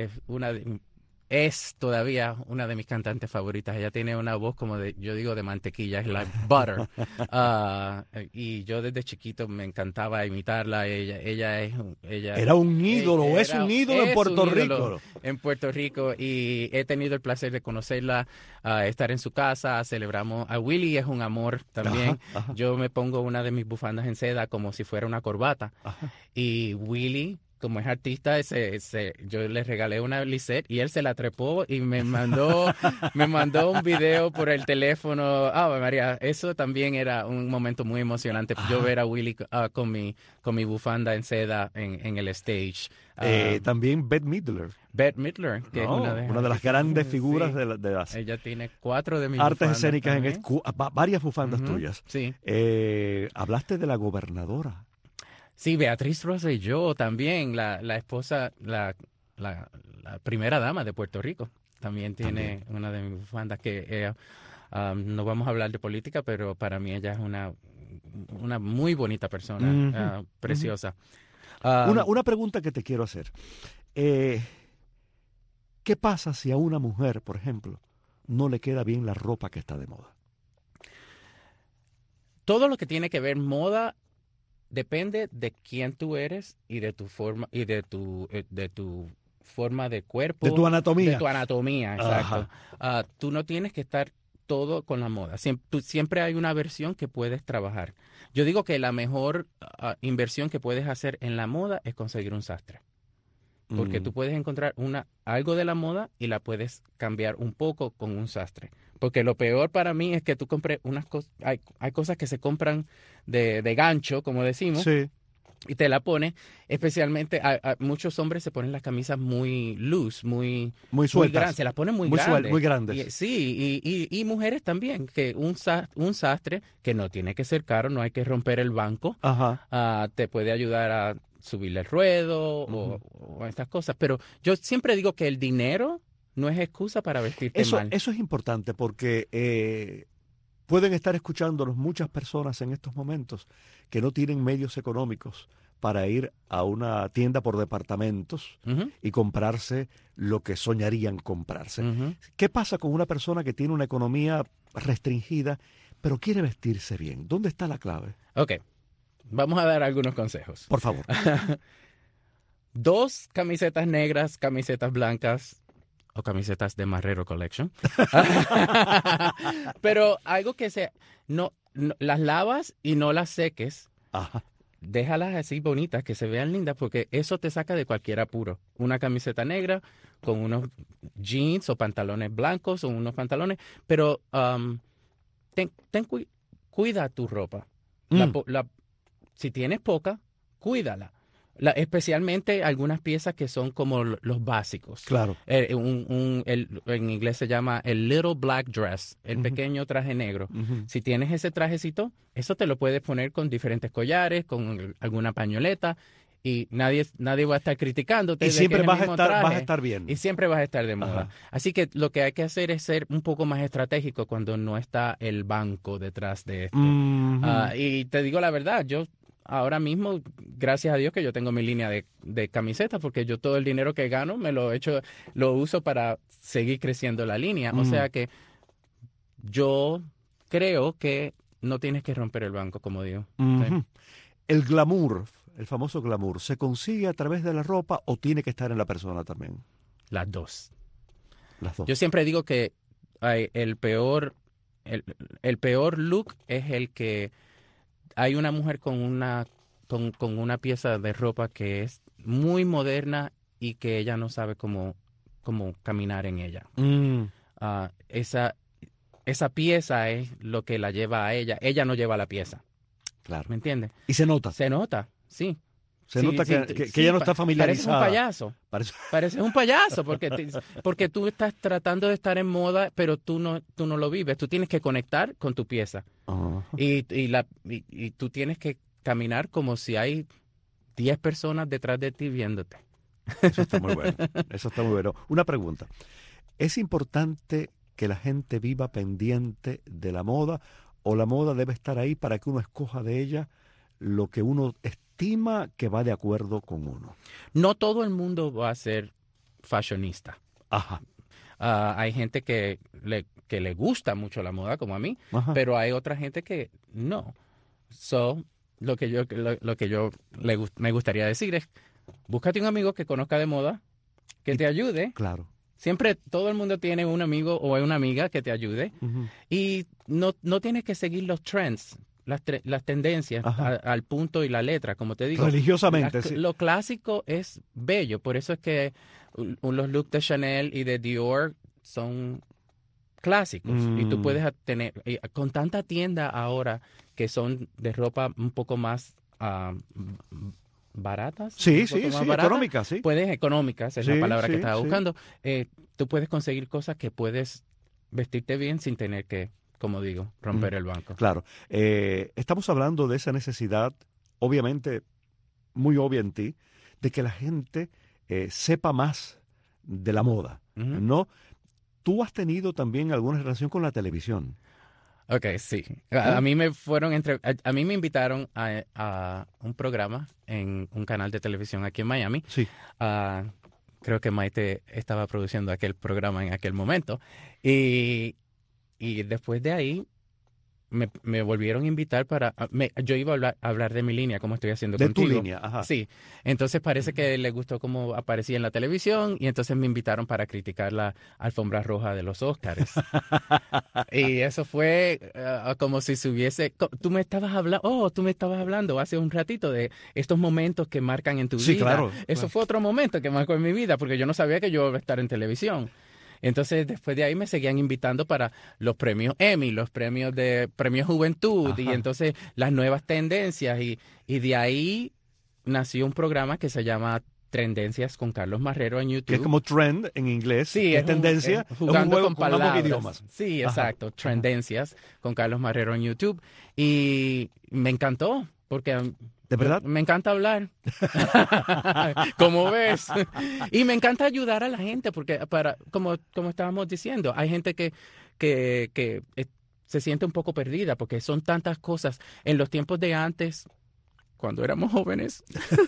[SPEAKER 3] es todavía una de mis cantantes favoritas. Ella tiene una voz como yo digo, de mantequilla, es like butter. Y yo desde chiquito me encantaba imitarla. Ella
[SPEAKER 2] Era un ídolo, o es un ídolo en Puerto Rico.
[SPEAKER 3] En Puerto Rico, y he tenido el placer de conocerla, estar en su casa, celebramos. A Willy es un amor también.
[SPEAKER 2] Ajá.
[SPEAKER 3] Yo me pongo una de mis bufandas en seda como si fuera una corbata.
[SPEAKER 2] Ajá.
[SPEAKER 3] Y Willy, como es artista, yo le regalé una Lisette y él se la trepó y me mandó un video por el teléfono. María, eso también era un momento muy emocionante. Yo ver a Willy con mi bufanda en seda en el stage.
[SPEAKER 2] También Bette Midler.
[SPEAKER 3] Bette Midler, que es una
[SPEAKER 2] de las grandes
[SPEAKER 3] sí.
[SPEAKER 2] figuras de las
[SPEAKER 3] Ella tiene 4 de mis
[SPEAKER 2] artes
[SPEAKER 3] bufandas
[SPEAKER 2] escénicas,
[SPEAKER 3] también.
[SPEAKER 2] varias bufandas
[SPEAKER 3] Ujú,
[SPEAKER 2] tuyas.
[SPEAKER 3] Sí.
[SPEAKER 2] Hablaste de la gobernadora.
[SPEAKER 3] Sí, Beatriz Rosselló también, la esposa, la primera dama de Puerto Rico. También tiene una de mis bufandas que no vamos a hablar de política, pero para mí ella es una muy bonita persona, preciosa.
[SPEAKER 2] Una pregunta que te quiero hacer. ¿Qué pasa si a una mujer, por ejemplo, no le queda bien la ropa que está de moda?
[SPEAKER 3] Todo lo que tiene que ver moda depende de quién tú eres y de tu forma de tu forma de cuerpo,
[SPEAKER 2] De tu anatomía.
[SPEAKER 3] De tu anatomía, exacto. Tú no tienes que estar todo con la moda. Siempre hay una versión que puedes trabajar. Yo digo que la mejor inversión que puedes hacer en la moda es conseguir un sastre. Porque tú puedes encontrar algo de la moda y la puedes cambiar un poco con un sastre. Porque lo peor para mí es que tú compres unas cosas, hay cosas que se compran de gancho, como decimos,
[SPEAKER 2] Sí.
[SPEAKER 3] y te la pones, especialmente muchos hombres se ponen las camisas muy loose, muy
[SPEAKER 2] sueltas.
[SPEAKER 3] grandes, se las ponen muy
[SPEAKER 2] Muy grandes.
[SPEAKER 3] Y mujeres también, que un sastre que no tiene que ser caro, no hay que romper el banco,
[SPEAKER 2] Ajá.
[SPEAKER 3] te puede ayudar a subirle el ruedo o estas cosas. Pero yo siempre digo que el dinero no es excusa para vestirte mal.
[SPEAKER 2] Eso es importante porque pueden estar escuchándonos muchas personas en estos momentos que no tienen medios económicos para ir a una tienda por departamentos y comprarse lo que soñarían comprarse. ¿Qué pasa con una persona que tiene una economía restringida pero quiere vestirse bien? ¿Dónde está la clave?
[SPEAKER 3] Ok, vamos a dar algunos consejos.
[SPEAKER 2] Por favor.
[SPEAKER 3] 2 camisetas negras, camisetas blancas o camisetas de Marrero Collection. Pero algo que no las lavas y no las seques.
[SPEAKER 2] Ajá.
[SPEAKER 3] Déjalas así bonitas, que se vean lindas, porque eso te saca de cualquier apuro. Una camiseta negra con unos jeans o pantalones blancos o unos pantalones, pero cuida tu ropa. Si tienes poca, cuídala. Especialmente algunas piezas que son como los básicos.
[SPEAKER 2] Claro.
[SPEAKER 3] En inglés se llama el little black dress, el pequeño traje negro. Si tienes ese trajecito, eso te lo puedes poner con diferentes collares, con alguna pañoleta, y nadie va a estar criticándote.
[SPEAKER 2] Y
[SPEAKER 3] de
[SPEAKER 2] siempre
[SPEAKER 3] que es el
[SPEAKER 2] vas
[SPEAKER 3] mismo
[SPEAKER 2] a
[SPEAKER 3] traje,
[SPEAKER 2] estar bien.
[SPEAKER 3] Y siempre vas a estar de moda.
[SPEAKER 2] Ajá.
[SPEAKER 3] Así que lo que hay que hacer es ser un poco más estratégico cuando no está el banco detrás de esto. Y te digo la verdad, yo ahora mismo, gracias a Dios que yo tengo mi línea de camisetas, porque yo todo el dinero que gano lo uso para seguir creciendo la línea. O sea que yo creo que no tienes que romper el banco, como digo. ¿Sí?
[SPEAKER 2] El glamour, el famoso glamour, ¿se consigue a través de la ropa o tiene que estar en la persona también?
[SPEAKER 3] Las dos.
[SPEAKER 2] Las dos.
[SPEAKER 3] Yo siempre digo que el peor look es el que hay una mujer con una pieza de ropa que es muy moderna y que ella no sabe cómo caminar en ella. Esa pieza es lo que la lleva a ella. Ella no lleva la pieza.
[SPEAKER 2] Claro.
[SPEAKER 3] ¿Me entiendes?
[SPEAKER 2] Y se nota.
[SPEAKER 3] Se nota, sí.
[SPEAKER 2] Se nota que ella no está familiarizada.
[SPEAKER 3] Pareces un payaso porque tú estás tratando de estar en moda, pero tú no lo vives. Tú tienes que conectar con tu pieza. Y tú tienes que caminar como si hay 10 personas detrás de ti viéndote.
[SPEAKER 2] Eso está muy bueno. Eso está muy bueno. Una pregunta. ¿Es importante que la gente viva pendiente de la moda o la moda debe estar ahí para que uno escoja de ella lo que uno estima que va de acuerdo con uno?
[SPEAKER 3] No todo el mundo va a ser fashionista.
[SPEAKER 2] Ajá.
[SPEAKER 3] Hay gente que le gusta mucho la moda, como a mí, pero hay otra gente que no. Lo que yo me gustaría decir es, búscate un amigo que conozca de moda, que te ayude.
[SPEAKER 2] Claro.
[SPEAKER 3] Siempre todo el mundo tiene un amigo o una amiga que te ayude. Y no tienes que seguir los trends, las tendencias al punto y la letra, como te digo.
[SPEAKER 2] Religiosamente, sí.
[SPEAKER 3] Lo clásico es bello, por eso es que los looks de Chanel y de Dior son clásicos. Y tú puedes tener, con tanta tienda ahora que son de ropa un poco más baratas.
[SPEAKER 2] Sí,
[SPEAKER 3] económicas,
[SPEAKER 2] sí.
[SPEAKER 3] Económicas, es la palabra que estaba buscando. Tú puedes conseguir cosas que puedes vestirte bien sin tener que, como digo, romper el banco.
[SPEAKER 2] Claro. Estamos hablando de esa necesidad, obviamente, muy obvia en ti, de que la gente sepa más de la moda, ¿no? Tú has tenido también alguna relación con la televisión.
[SPEAKER 3] Ok, sí. A mí a mí me invitaron a un programa en un canal de televisión aquí en Miami.
[SPEAKER 2] Sí.
[SPEAKER 3] Creo que Maite estaba produciendo aquel programa en aquel momento. Y después de ahí me volvieron a invitar yo iba a hablar de mi línea, como estoy haciendo contigo.
[SPEAKER 2] De tu línea, ajá.
[SPEAKER 3] Sí. Entonces parece que les gustó cómo aparecía en la televisión y entonces me invitaron para criticar la alfombra roja de los Óscares. Y eso fue como si se hubiese... Tú me estabas hablando hace un ratito de estos momentos que marcan en tu vida.
[SPEAKER 2] Sí, claro.
[SPEAKER 3] Eso fue otro momento que marcó en mi vida porque yo no sabía que yo iba a estar en televisión. Entonces, después de ahí me seguían invitando para los premios Emmy, los premios Juventud, y entonces las nuevas tendencias. Y de ahí nació un programa que se llama Tendencias con Carlos Marrero en YouTube.
[SPEAKER 2] Que es como trend en inglés.
[SPEAKER 3] Sí,
[SPEAKER 2] es tendencia.
[SPEAKER 3] Jugando con
[SPEAKER 2] ambos
[SPEAKER 3] palabras.
[SPEAKER 2] idiomas.
[SPEAKER 3] Sí, exacto. Tendencias con Carlos Marrero en YouTube. Y me encantó, porque...
[SPEAKER 2] ¿De verdad?
[SPEAKER 3] Me encanta hablar, como ves. Y me encanta ayudar a la gente, porque como estábamos diciendo, hay gente que se siente un poco perdida, porque son tantas cosas. En los tiempos de antes, cuando éramos jóvenes,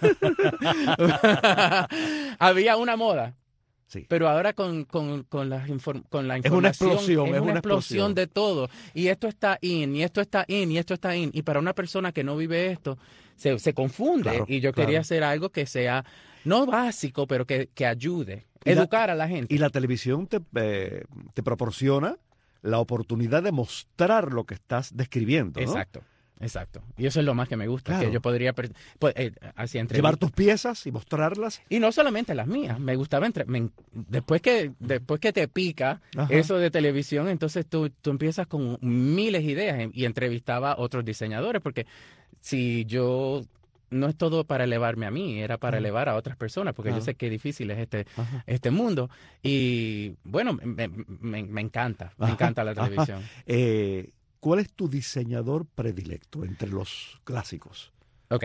[SPEAKER 3] había una moda.
[SPEAKER 2] Sí.
[SPEAKER 3] Pero ahora con la información
[SPEAKER 2] es una explosión
[SPEAKER 3] de todo. Y esto está in, y esto está in, y esto está in. Y para una persona que no vive esto, se confunde.
[SPEAKER 2] Claro,
[SPEAKER 3] y yo quería hacer algo que sea, no básico, pero que ayude. Educar a la gente.
[SPEAKER 2] Y la televisión te proporciona la oportunidad de mostrar lo que estás describiendo, ¿no?
[SPEAKER 3] Exacto. Y eso es lo más que me gusta,
[SPEAKER 2] claro.
[SPEAKER 3] Que yo podría
[SPEAKER 2] llevar tus piezas y mostrarlas.
[SPEAKER 3] Y no solamente las mías, me gustaba después que te pica eso de televisión, entonces tú empiezas con miles de ideas y entrevistaba a otros diseñadores, porque si yo no es todo para elevarme a mí, era para elevar a otras personas, porque yo sé qué difícil es este mundo. Y bueno, me encanta la televisión.
[SPEAKER 2] ¿Cuál es tu diseñador predilecto entre los clásicos?
[SPEAKER 3] Ok,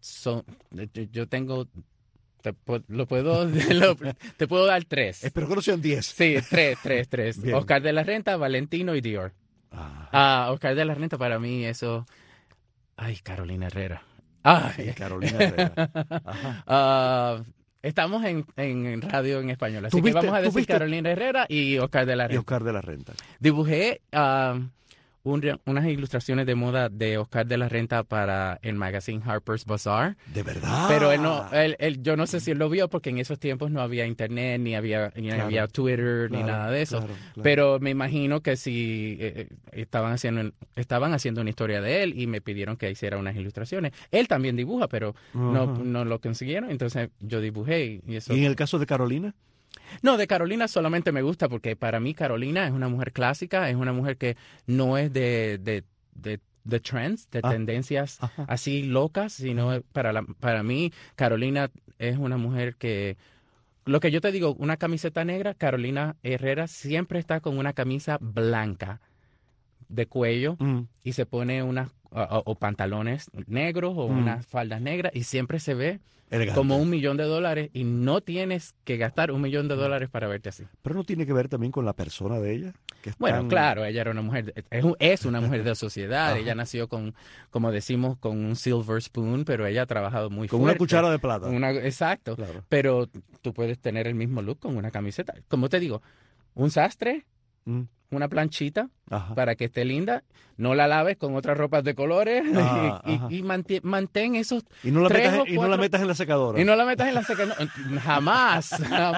[SPEAKER 3] yo tengo, te puedo dar 3.
[SPEAKER 2] Espero que no sean 10.
[SPEAKER 3] Sí, 3.
[SPEAKER 2] Bien.
[SPEAKER 3] Oscar de la Renta, Valentino y Dior. Oscar de la Renta para mí eso... Ay, Carolina Herrera. Ay.
[SPEAKER 2] Carolina Herrera. Ajá.
[SPEAKER 3] Estamos en radio en español, así que vamos a decir Carolina Herrera y Oscar de la Renta.
[SPEAKER 2] Y Oscar de la Renta.
[SPEAKER 3] Dibujé unas ilustraciones de moda de Oscar de la Renta para el magazine Harper's Bazaar.
[SPEAKER 2] ¿De verdad?
[SPEAKER 3] Pero yo no sé si él lo vio porque en esos tiempos no había internet, ni había Twitter, ni nada de eso.
[SPEAKER 2] Claro.
[SPEAKER 3] Pero me imagino que si estaban haciendo una historia de él y me pidieron que hiciera unas ilustraciones. Él también dibuja, pero no lo consiguieron. Entonces yo dibujé y eso.
[SPEAKER 2] ¿Y en el caso de Carolina?
[SPEAKER 3] No, de Carolina solamente me gusta porque para mí Carolina es una mujer clásica, es una mujer que no es de trends, de tendencias así locas, sino para mí Carolina es una mujer que, lo que yo te digo, una camiseta negra, Carolina Herrera siempre está con una camisa blanca de cuello y se pone o pantalones negros o unas faldas negras y siempre se ve elegante, como $1 millón y no tienes que gastar $1 millón para verte así.
[SPEAKER 2] Pero no tiene que ver también con la persona de ella. Que es
[SPEAKER 3] bueno, claro, ella era una mujer, es una mujer de sociedad. Ella nació como decimos, con un silver spoon, pero ella ha trabajado muy fuerte.
[SPEAKER 2] Con una cuchara de plata.
[SPEAKER 3] Exacto.
[SPEAKER 2] Claro.
[SPEAKER 3] Pero tú puedes tener el mismo look con una camiseta. Como te digo, un sastre, una planchita para que esté linda, no la laves con otras ropas de colores y mantén esos
[SPEAKER 2] y no la metas en la secadora.
[SPEAKER 3] Y no la metas en la secadora. Jamás.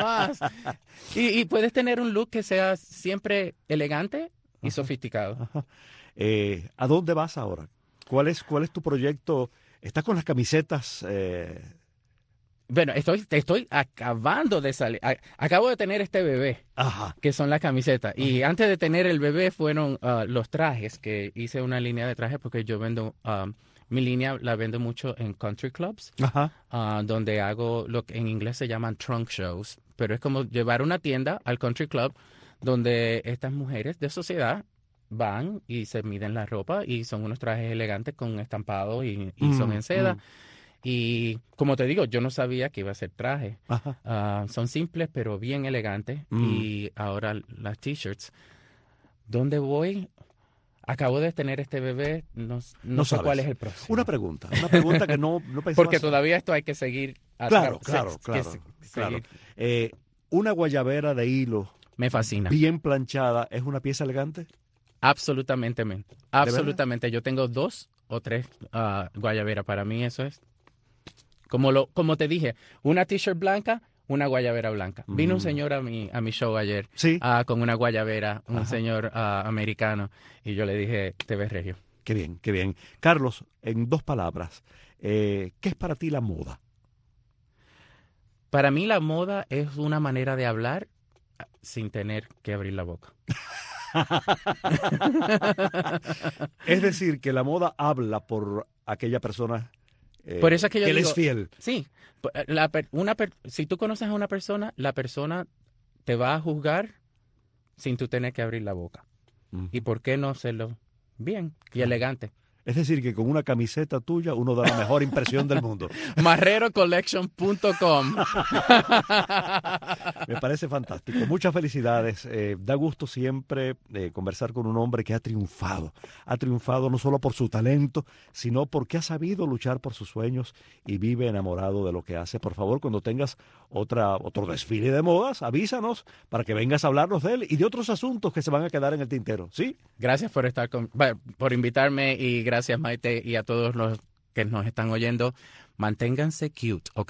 [SPEAKER 3] Y puedes tener un look que sea siempre elegante y sofisticado.
[SPEAKER 2] ¿A dónde vas ahora? ¿Cuál es tu proyecto? ¿Estás con las camisetas?
[SPEAKER 3] Bueno, estoy acabando de salir. Acabo de tener este bebé, que son las camisetas. Y antes de tener el bebé fueron los trajes, que hice una línea de trajes porque yo vendo, mi línea la vendo mucho en country clubs, donde hago lo que en inglés se llaman trunk shows. Pero es como llevar una tienda al country club donde estas mujeres de sociedad van y se miden la ropa y son unos trajes elegantes con estampado y son en seda. Y como te digo, yo no sabía que iba a ser traje. Son simples, pero bien elegantes. Y ahora las t-shirts. ¿Dónde voy? Acabo de tener este bebé. No sé cuál es el próximo.
[SPEAKER 2] Una pregunta que no pensaba.
[SPEAKER 3] Porque todavía esto hay que seguir.
[SPEAKER 2] Claro. Una guayabera de hilo.
[SPEAKER 3] Me fascina.
[SPEAKER 2] Bien planchada. ¿Es una pieza elegante?
[SPEAKER 3] Absolutamente. Absolutamente. Yo tengo 2 o 3 guayaberas. Para mí eso es... Como te dije, una t-shirt blanca, una guayabera blanca. Vino un señor a mi show ayer con una guayabera, un señor americano, y yo le dije, te ves regio.
[SPEAKER 2] Qué bien. Carlos, en 2 palabras, ¿qué es para ti la moda?
[SPEAKER 3] Para mí la moda es una manera de hablar sin tener que abrir la boca.
[SPEAKER 2] Es decir, que la moda habla por aquella persona
[SPEAKER 3] por eso es que yo digo,
[SPEAKER 2] él es fiel.
[SPEAKER 3] Sí. Si tú conoces a una persona, la persona te va a juzgar sin tú tener que abrir la boca. ¿Y por qué no hacerlo bien y elegante?
[SPEAKER 2] Es decir, que con una camiseta tuya uno da la mejor impresión del mundo.
[SPEAKER 3] Marrerocollection.com.
[SPEAKER 2] Me parece fantástico. Muchas felicidades. Da gusto siempre conversar con un hombre que ha triunfado. Ha triunfado no solo por su talento, sino porque ha sabido luchar por sus sueños y vive enamorado de lo que hace. Por favor, cuando tengas otro desfile de modas, avísanos para que vengas a hablarnos de él y de otros asuntos que se van a quedar en el tintero. ¿Sí?
[SPEAKER 3] Gracias por invitarme y gracias, Maite, y a todos los que nos están oyendo. Manténganse cute, ¿ok?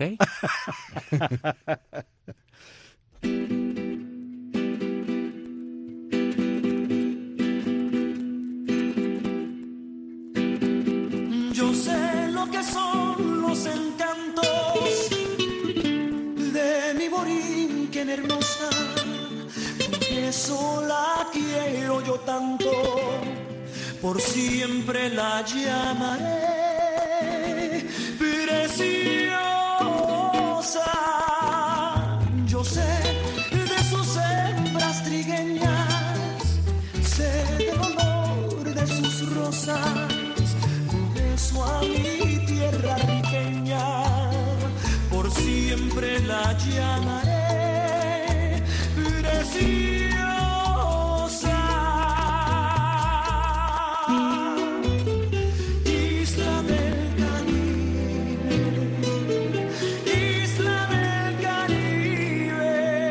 [SPEAKER 4] Yo sé lo que son los encantos de mi Borinquen hermosa, por eso la quiero yo tanto. Por siempre la llamaré preciosa. Yo sé de sus hembras trigueñas, sé del olor de sus rosas. Por eso a mi tierra riqueña siempre la llamaré preciosa. Isla del Caribe, isla del Caribe,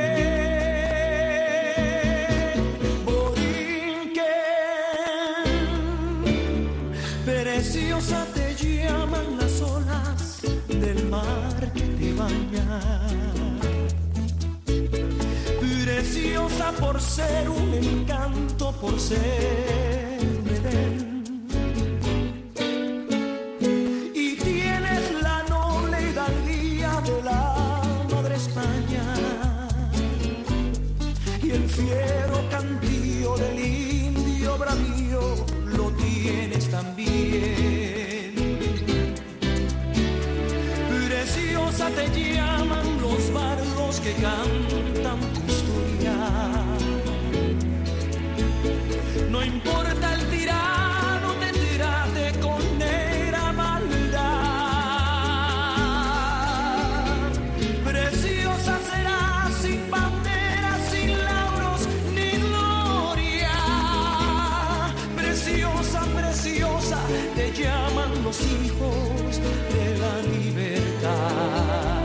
[SPEAKER 4] Borinquen, preciosa te llaman las olas del mar que te baña, preciosa por ser un encanto, por ser un Edén, y tienes la noble hidalguía de la madre España y el fiero cantío del indio bravío lo tienes también. Preciosa te llaman los bardos que cantan tu historia. No importa el tirano te trate con negra maldad. Preciosa será sin bandera, sin lauros ni gloria. Preciosa, preciosa te llaman los hijos de la libertad.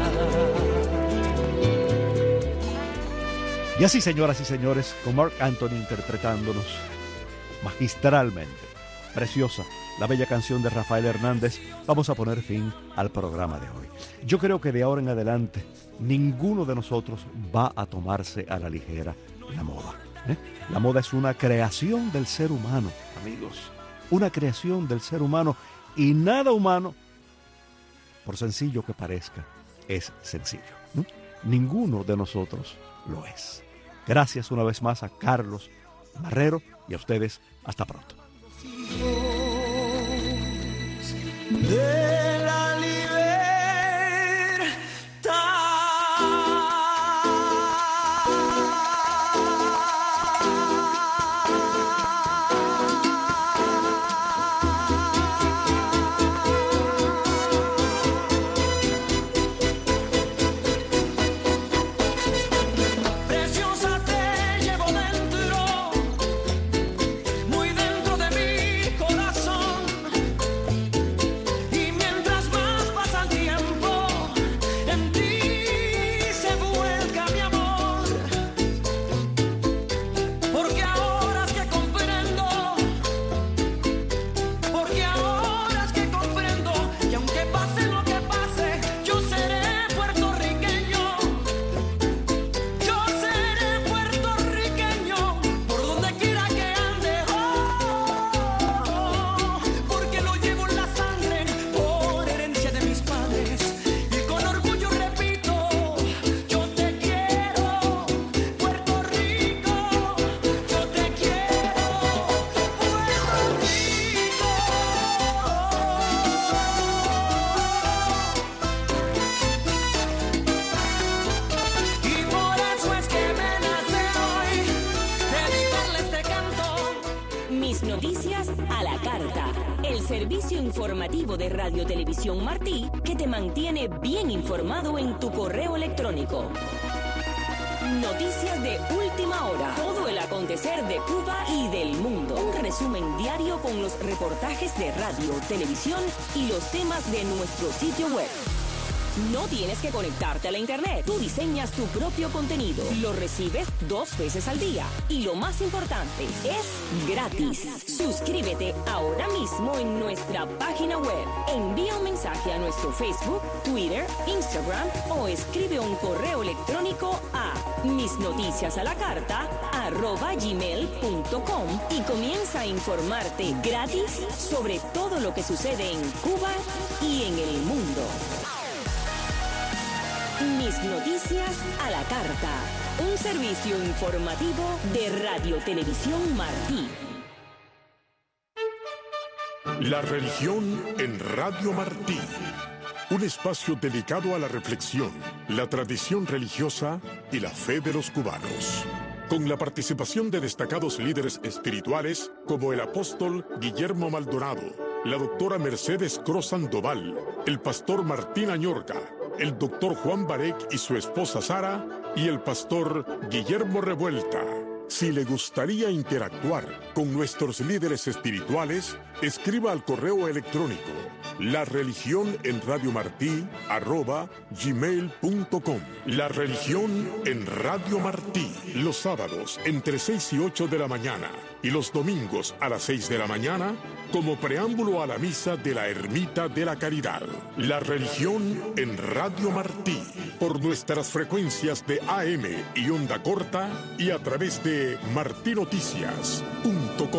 [SPEAKER 2] Y así, señoras y señores, con Marc Anthony interpretándonos magistralmente, preciosa, la bella canción de Rafael Hernández, vamos a poner fin al programa de hoy. Yo creo que de ahora en adelante ninguno de nosotros va a tomarse a la ligera la moda. La moda es una creación del ser humano, amigos, una creación del ser humano, y nada humano, por sencillo que parezca, es sencillo. Ninguno de nosotros lo es. Gracias una vez más a Carlos Marrero y a ustedes. Hasta pronto.
[SPEAKER 4] De la
[SPEAKER 9] servicio informativo de Radio Televisión Martí que te mantiene bien informado en tu correo electrónico. Noticias de última hora, todo el acontecer de Cuba y del mundo. Un resumen diario con los reportajes de radio, televisión y los temas de nuestro sitio web. No tienes que conectarte a la internet. Tú diseñas tu propio contenido. Lo recibes 2 veces al día. Y lo más importante, es gratis. Suscríbete ahora mismo en nuestra página web. Envía un mensaje a nuestro Facebook, Twitter, Instagram o escribe un correo electrónico a misnoticiasalacarta@gmail.com y comienza a informarte gratis sobre todo lo que sucede en Cuba y en el mundo. Mis Noticias a la Carta, un servicio informativo de Radio Televisión Martí.
[SPEAKER 6] La religión en Radio Martí. Un espacio dedicado a la reflexión, la tradición religiosa y la fe de los cubanos. Con la participación de destacados líderes espirituales como el apóstol Guillermo Maldonado, la doctora Mercedes Cruz Sandoval, el pastor Martín Añorga, el doctor Juan Barek y su esposa Sara y el pastor Guillermo Revuelta. Si le gustaría interactuar con nuestros líderes espirituales, escriba al correo electrónico lareligionenradiomarti@gmail.com. La Religión en Radio Martí, los sábados entre 6 y 8 de la mañana y los domingos a las 6 de la mañana, como preámbulo a la misa de la Ermita de la Caridad. La Religión en Radio Martí, por nuestras frecuencias de AM y onda corta y a través de martinoticias.com.